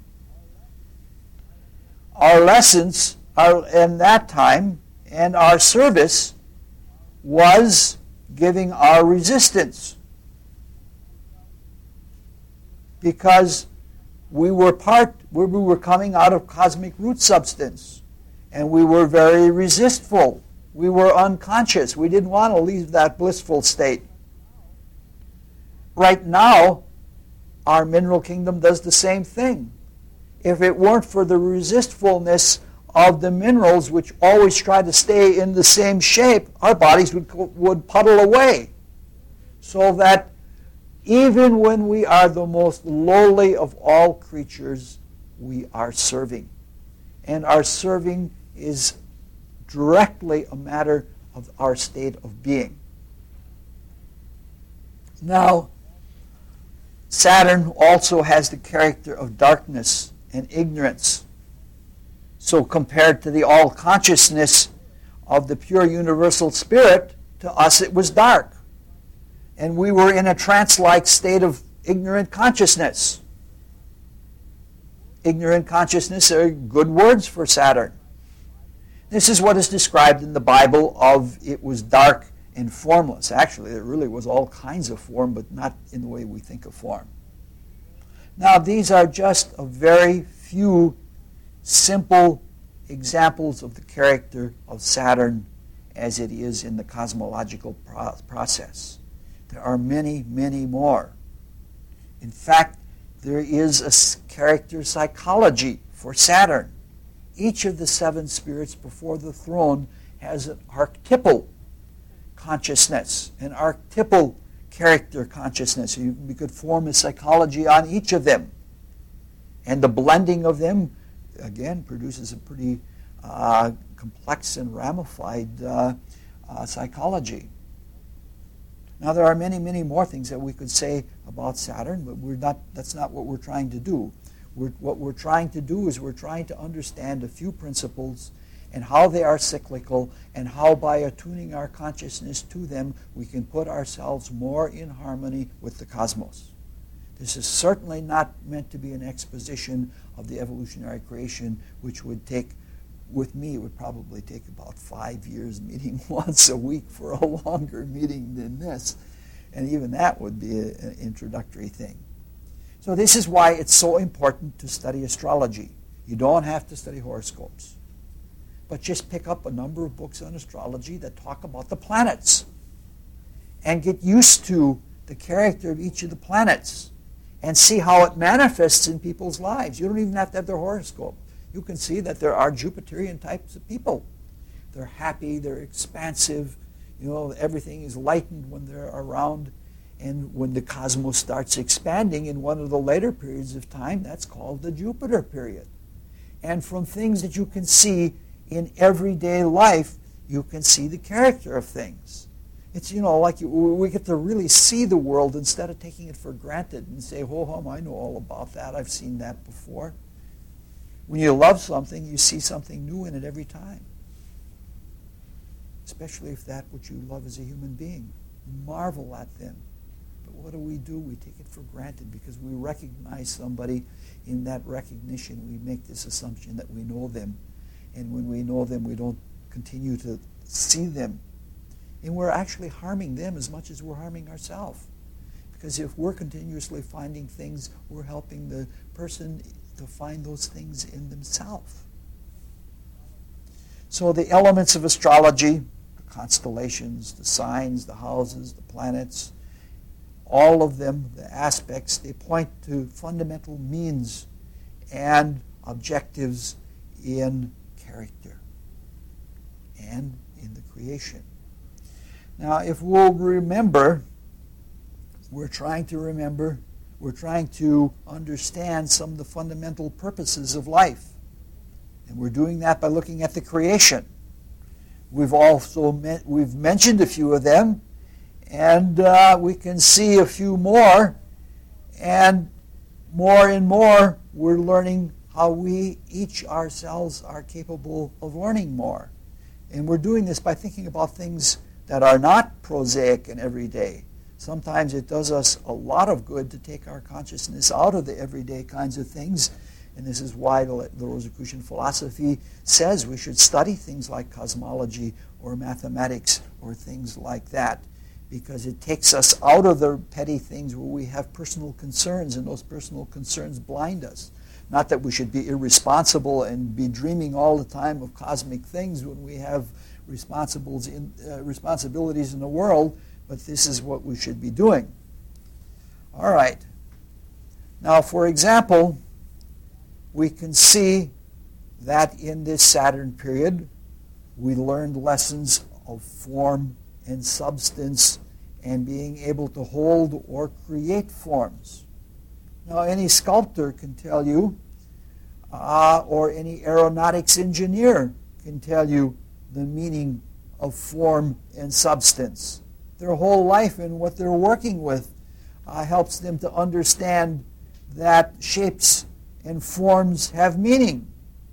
Our lessons are in that time, and our service was giving our resistance, because we were part, we were coming out of cosmic root substance, and we were very resistful. We were unconscious. We didn't want to leave that blissful state. Right now, our mineral kingdom does the same thing. If it weren't for the resistfulness of the minerals, which always try to stay in the same shape, our bodies would, would puddle away. So that even when we are the most lowly of all creatures, we are serving. And our serving is directly a matter of our state of being. Now, Saturn also has the character of darkness and ignorance. So compared to the all-consciousness of the pure universal spirit, to us it was dark. And we were in a trance-like state of ignorant consciousness. Ignorant consciousness are good words for Saturn. This is what is described in the Bible of it was dark and formless. Actually, it really was all kinds of form, but not in the way we think of form. Now, these are just a very few simple examples of the character of Saturn as it is in the cosmological pro- process. There are many, many more. In fact, there is a character psychology for Saturn. Each of the seven spirits before the throne has an archetypal consciousness, an archetypal character consciousness. You, you could form a psychology on each of them. And the blending of them, again, produces a pretty uh, complex and ramified uh, uh, psychology. Now, there are many, many more things that we could say about Saturn, but we're not, that's not what we're trying to do. We're, what we're trying to do is we're trying to understand a few principles and how they are cyclical, and how by attuning our consciousness to them, we can put ourselves more in harmony with the cosmos. This is certainly not meant to be an exposition of the evolutionary creation, which would take, with me, it would probably take about five years meeting once a week for a longer meeting than this. And even that would be a, an introductory thing. So this is why it's so important to study astrology. You don't have to study horoscopes. But just pick up a number of books on astrology that talk about the planets. And get used to the character of each of the planets. And see how it manifests in people's lives. You don't even have to have their horoscope. You can see that there are Jupiterian types of people. They're happy, they're expansive, you know, everything is lightened when they're around. And when the cosmos starts expanding in one of the later periods of time, that's called the Jupiter period. And from things that you can see in everyday life, you can see the character of things. It's, you know, like you, we get to really see the world instead of taking it for granted and say, oh, hum, I know all about that. I've seen that before. When you love something, you see something new in it every time. Especially if that which you love is a human being. You marvel at them. But what do we do? We take it for granted because we recognize somebody. In that recognition, we make this assumption that we know them. And when we know them, we don't continue to see them. And we're actually harming them as much as we're harming ourselves. Because if we're continuously finding things, we're helping the person to find those things in themselves. So the elements of astrology, the constellations, the signs, the houses, the planets, all of them, the aspects, they point to fundamental means and objectives in character and in the creation. Now, if we'll remember, we're trying to remember, we're trying to understand some of the fundamental purposes of life. And we're doing that by looking at the creation. We've also met, we've mentioned a few of them, and uh, we can see a few more, and more and more we're learning how we each ourselves are capable of learning more. And we're doing this by thinking about things that are not prosaic and everyday. Sometimes it does us a lot of good to take our consciousness out of the everyday kinds of things. And this is why the, the Rosicrucian philosophy says we should study things like cosmology or mathematics or things like that, because it takes us out of the petty things where we have personal concerns, and those personal concerns blind us. Not that we should be irresponsible and be dreaming all the time of cosmic things when we have responsibles in, uh, responsibilities in the world, but this is what we should be doing. All right. Now, for example, we can see that in this Saturn period, we learned lessons of form and substance and being able to hold or create forms. Now, any sculptor can tell you, uh, or any aeronautics engineer can tell you the meaning of form and substance. Their whole life and what they're working with uh, helps them to understand that shapes and forms have meaning.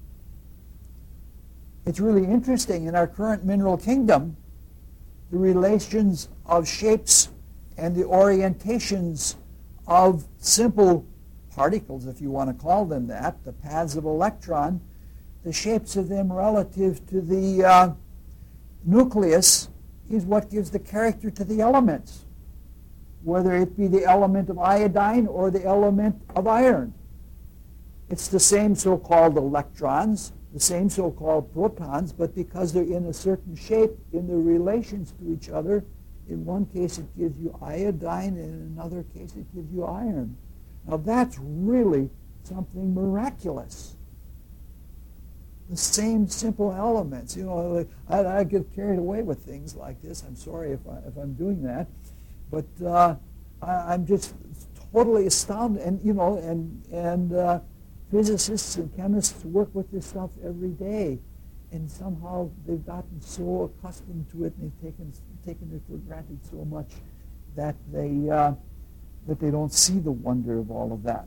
It's really interesting in our current mineral kingdom, the relations of shapes and the orientations of simple particles, if you want to call them that, the paths of electron, the shapes of them relative to the uh, nucleus is what gives the character to the elements, whether it be the element of iodine or the element of iron. It's the same so-called electrons, the same so-called protons, but because they're in a certain shape in their relations to each other, in one case it gives you iodine, and in another case it gives you iron. Now that's really something miraculous. The same simple elements. You know, like, I, I get carried away with things like this. I'm sorry if, I, if I'm doing that. But uh, I, I'm just totally astounded. And, you know, and, and uh, physicists and chemists work with this stuff every day. And somehow they've gotten so accustomed to it and they've taken, taken it for granted so much that they, uh, that they don't see the wonder of all of that.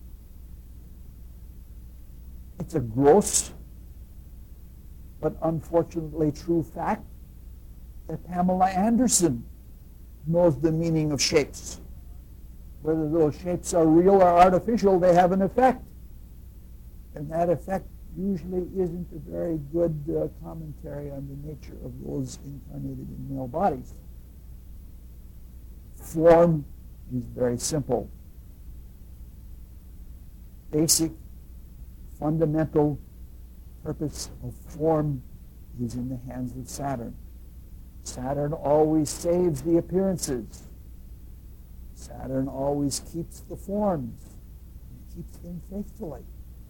It's a gross but unfortunately true fact that Pamela Anderson knows the meaning of shapes. Whether those shapes are real or artificial, they have an effect. And that effect usually isn't a very good uh, commentary on the nature of those incarnated in male bodies. Form is very simple. Basic, fundamental purpose of form is in the hands of Saturn. Saturn always saves the appearances. Saturn always keeps the forms. He keeps them faithfully.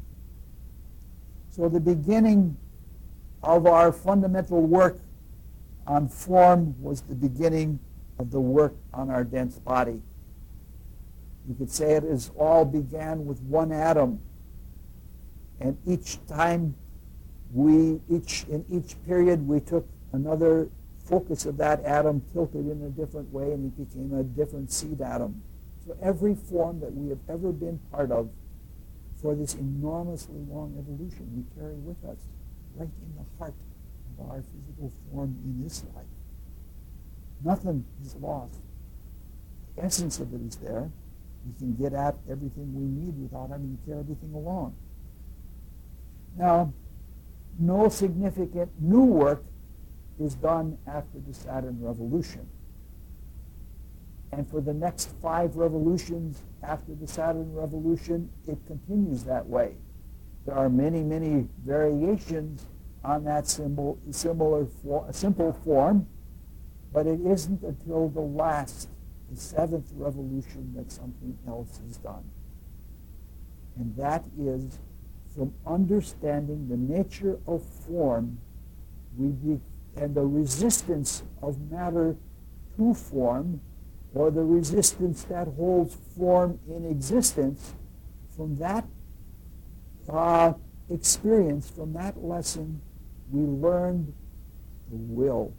So the beginning of our fundamental work on form was the beginning of the work on our dense body. You could say it as all began with one atom. And each time we, each in each period, we took another focus of that atom, tilted in a different way, and it became a different seed atom. So every form that we have ever been part of for this enormously long evolution, we carry with us right in the heart of our physical form in this life. Nothing is lost. The essence of it is there. We can get at everything we need without having to carry everything along. Now, no significant new work is done after the Saturn revolution. And for the next five revolutions after the Saturn revolution, it continues that way. There are many, many variations on that symbol, similar for, simple form, but it isn't until the last, the seventh revolution, that something else is done. And that is, from understanding the nature of form, we be, and the resistance of matter to form, or the resistance that holds form in existence, from that uh, experience, from that lesson, we learned the will.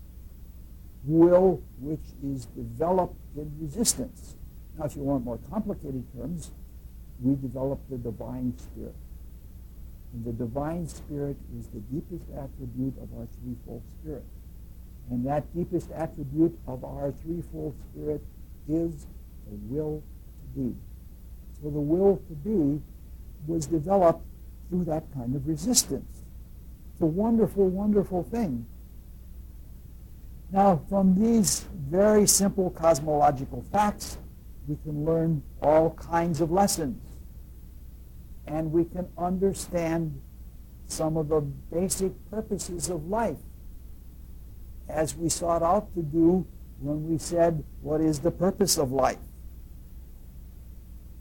Will which is developed in resistance. Now, if you want more complicated terms, we developed the divine spirit. And the divine spirit is the deepest attribute of our threefold spirit. And that deepest attribute of our threefold spirit is the will to be. So the will to be was developed through that kind of resistance. It's a wonderful, wonderful thing. Now, from these very simple cosmological facts, we can learn all kinds of lessons. And we can understand some of the basic purposes of life, as we sought out to do when we said, what is the purpose of life?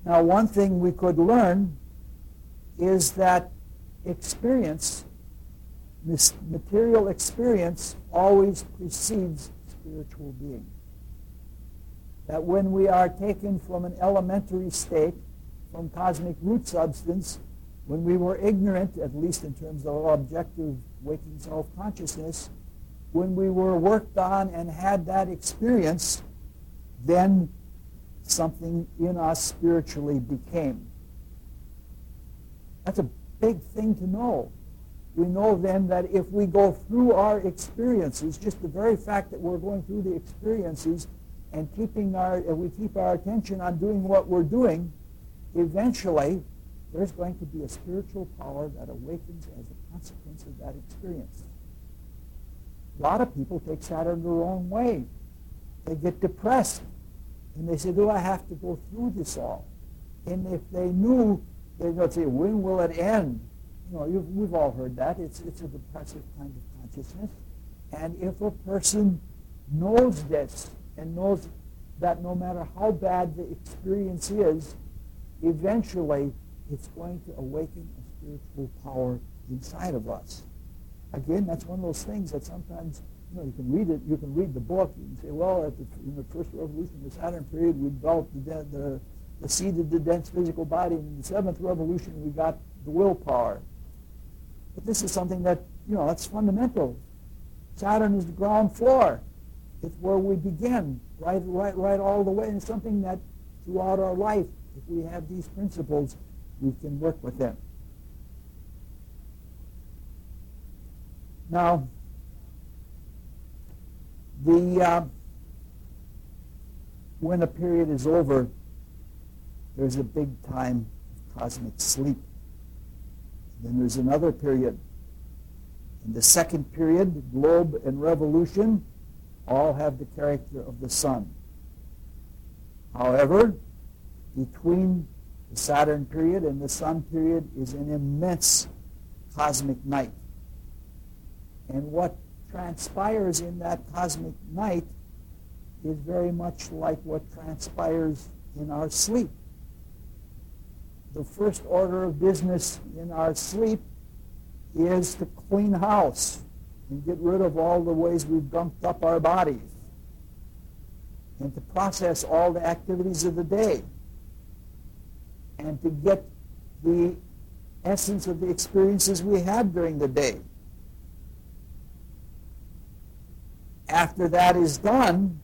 Now, one thing we could learn is that experience, this material experience, always precedes spiritual being. That when we are taken from an elementary state, from cosmic root substance, when we were ignorant, at least in terms of our objective waking self-consciousness, when we were worked on and had that experience, then something in us spiritually became. That's a big thing to know. We know then that if we go through our experiences, just the very fact that we're going through the experiences and keeping our, if we keep our attention on doing what we're doing, eventually there's going to be a spiritual power that awakens as a consequence of that experience. A lot of people take Saturn the wrong way. They get depressed. And they say, do I have to go through this all? And if they knew, they're going to say, when will it end? You know, you've, we've all heard that. It's, it's a depressive kind of consciousness. And if a person knows this and knows that no matter how bad the experience is, eventually it's going to awaken a spiritual power inside of us. Again, that's one of those things that sometimes, you know, you can read it, you can read the book, you can say, well, at the, in the first revolution, the Saturn period, we developed the, the, the seed of the dense physical body, and in the seventh revolution, we got the willpower. But this is something that, you know, that's fundamental. Saturn is the ground floor. It's where we begin, right, right, right all the way, and it's something that throughout our life, if we have these principles, we can work with them. Now, the uh, when a period is over, there's a big time of cosmic sleep. Then there's another period. In the second period, the globe and revolution all have the character of the sun. However, between the Saturn period and the sun period is an immense cosmic night. And what transpires in that cosmic night is very much like what transpires in our sleep. The first order of business in our sleep is to clean house and get rid of all the ways we've gunked up our bodies and to process all the activities of the day and to get the essence of the experiences we had during the day. After that is done,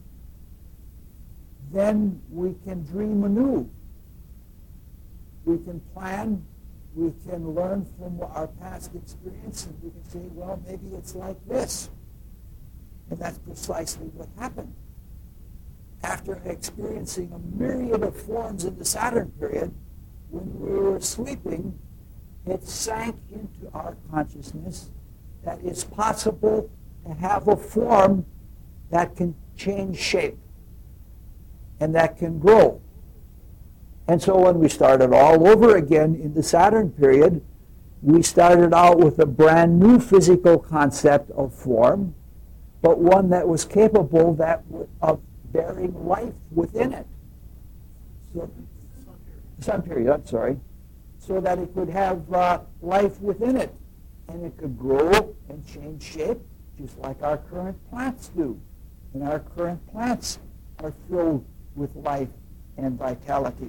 then we can dream anew. We can plan, we can learn from our past experience, and we can say, well, maybe it's like this. And that's precisely what happened. After experiencing a myriad of forms in the Saturn period, when we were sleeping, it sank into our consciousness that it's possible to have a form that can change shape and that can grow. And so when we started all over again in the Saturn period, we started out with a brand new physical concept of form, but one that was capable that of bearing life within it. So, sun period, I'm sorry. So that it could have uh, life within it, and it could grow and change shape, just like our current plants do. And our current plants are filled with life and vitality.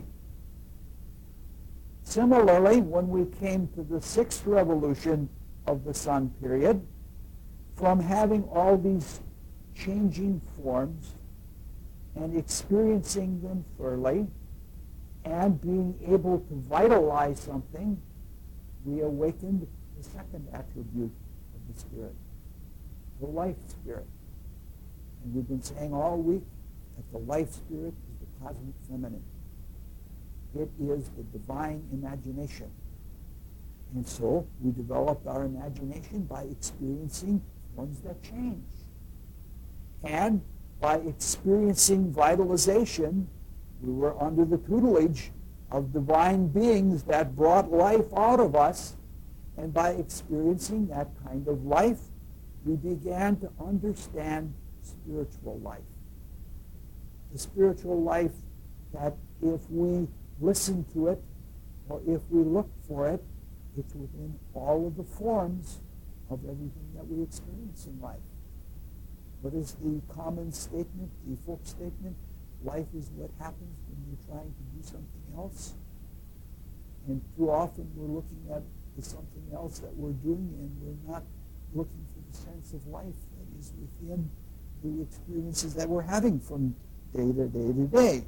Similarly, when we came to the sixth revolution of the sun period, from having all these changing forms and experiencing them thoroughly and being able to vitalize something, we awakened the second attribute of the spirit, the life spirit. And we've been saying all week that the life spirit is the cosmic feminine. It is the divine imagination. And so we developed our imagination by experiencing forms that change. And by experiencing vitalization, we were under the tutelage of divine beings that brought life out of us. And by experiencing that kind of life, we began to understand spiritual life. The spiritual life that if we listen to it, or if we look for it, it's within all of the forms of everything that we experience in life. What is the common statement, the folk statement? Life is what happens when you're trying to do something else. And too often we're looking at the something else that we're doing, and we're not looking for the sense of life that is within the experiences that we're having from day to day to day.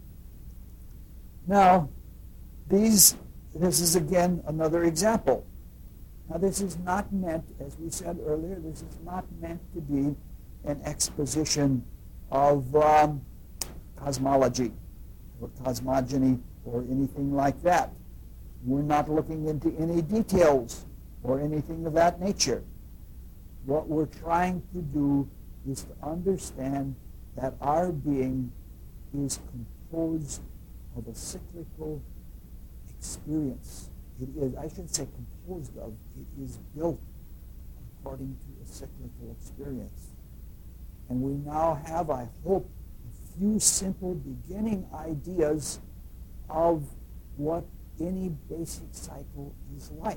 Now, these, this is again another example. Now, this is not meant, as we said earlier, this is not meant to be an exposition of um, cosmology or cosmogony or anything like that. We're not looking into any details or anything of that nature. What we're trying to do is to understand that our being is composed of a cyclical experience. It is, I shouldn't say composed of, it is built according to a cyclical experience. And we now have, I hope, a few simple beginning ideas of what any basic cycle is like.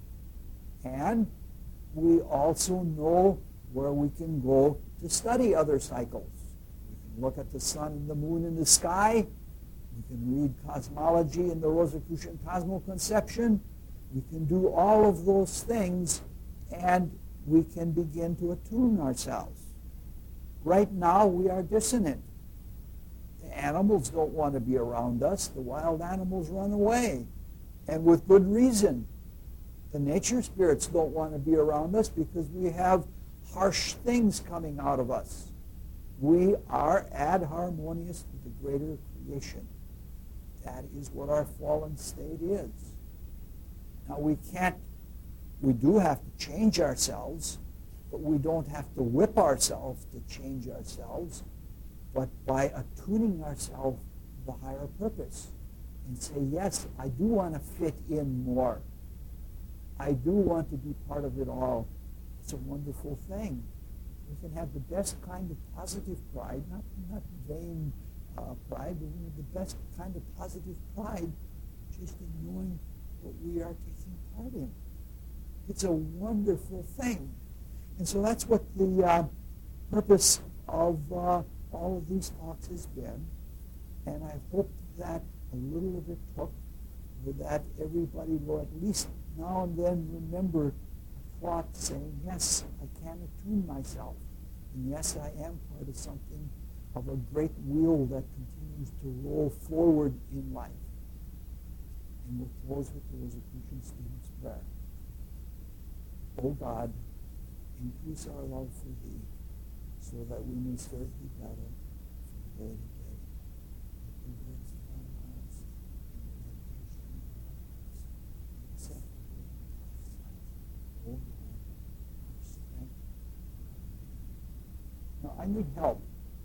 And we also know where we can go to study other cycles. We can look at the sun and the moon in the sky. We can read cosmology in the Rosicrucian Cosmoconception. We can do all of those things, and we can begin to attune ourselves. Right now, we are dissonant. The animals don't want to be around us. The wild animals run away, and with good reason. The nature spirits don't want to be around us because we have harsh things coming out of us. We are adharmonious with the greater creation. That is what our fallen state is. Now, we can't, we do have to change ourselves, but we don't have to whip ourselves to change ourselves, but by attuning ourselves to the higher purpose and say, yes, I do want to fit in more. I do want to be part of it all. It's a wonderful thing. We can have the best kind of positive pride, not, not vain uh, pride, but we have the best kind of positive pride just in knowing what we are taking part in. It's a wonderful thing. And so that's what the uh, purpose of uh, all of these talks has been. And I hope that a little of it took, that everybody will at least now and then remember a thought saying, yes, I can attune myself. And yes, I am part of something, of a great wheel that continues to roll forward in life. And we'll close with the Rosicrucian student's prayer. O God, increase our love for thee, so that we may serve thee better from day to day. With the words of our mouths and the meditation of our hearts, acceptable in thy sight, O Lord, our strength. Now, I need help.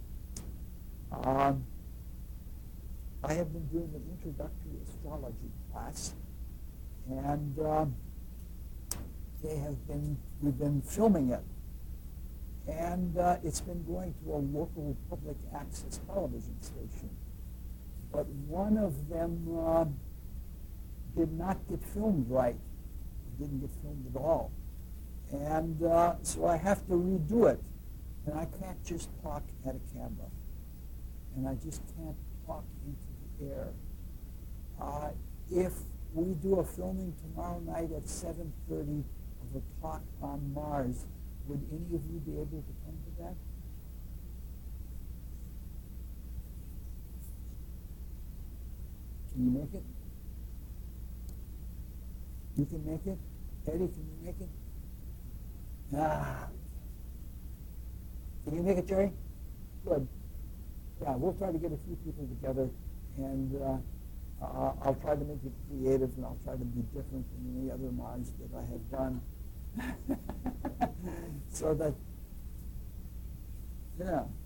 Um, I have been doing an introductory astrology class, and um, they have been, we've been filming it. And uh, it's been going to a local public access television station. But one of them uh, did not get filmed right. It didn't get filmed at all. And uh, so I have to redo it. And I can't just talk at a camera. And I just can't talk into the air. Uh, if we do a filming tomorrow night at seven thirty of a talk on Mars, would any of you be able to come to that? Can you make it? You can make it? Eddie, can you make it? Ah. Can you make it, Jerry? Good. Yeah, we'll try to get a few people together, and uh, uh, I'll try to make it creative, and I'll try to be different than any other Mars that I have done. So that, yeah.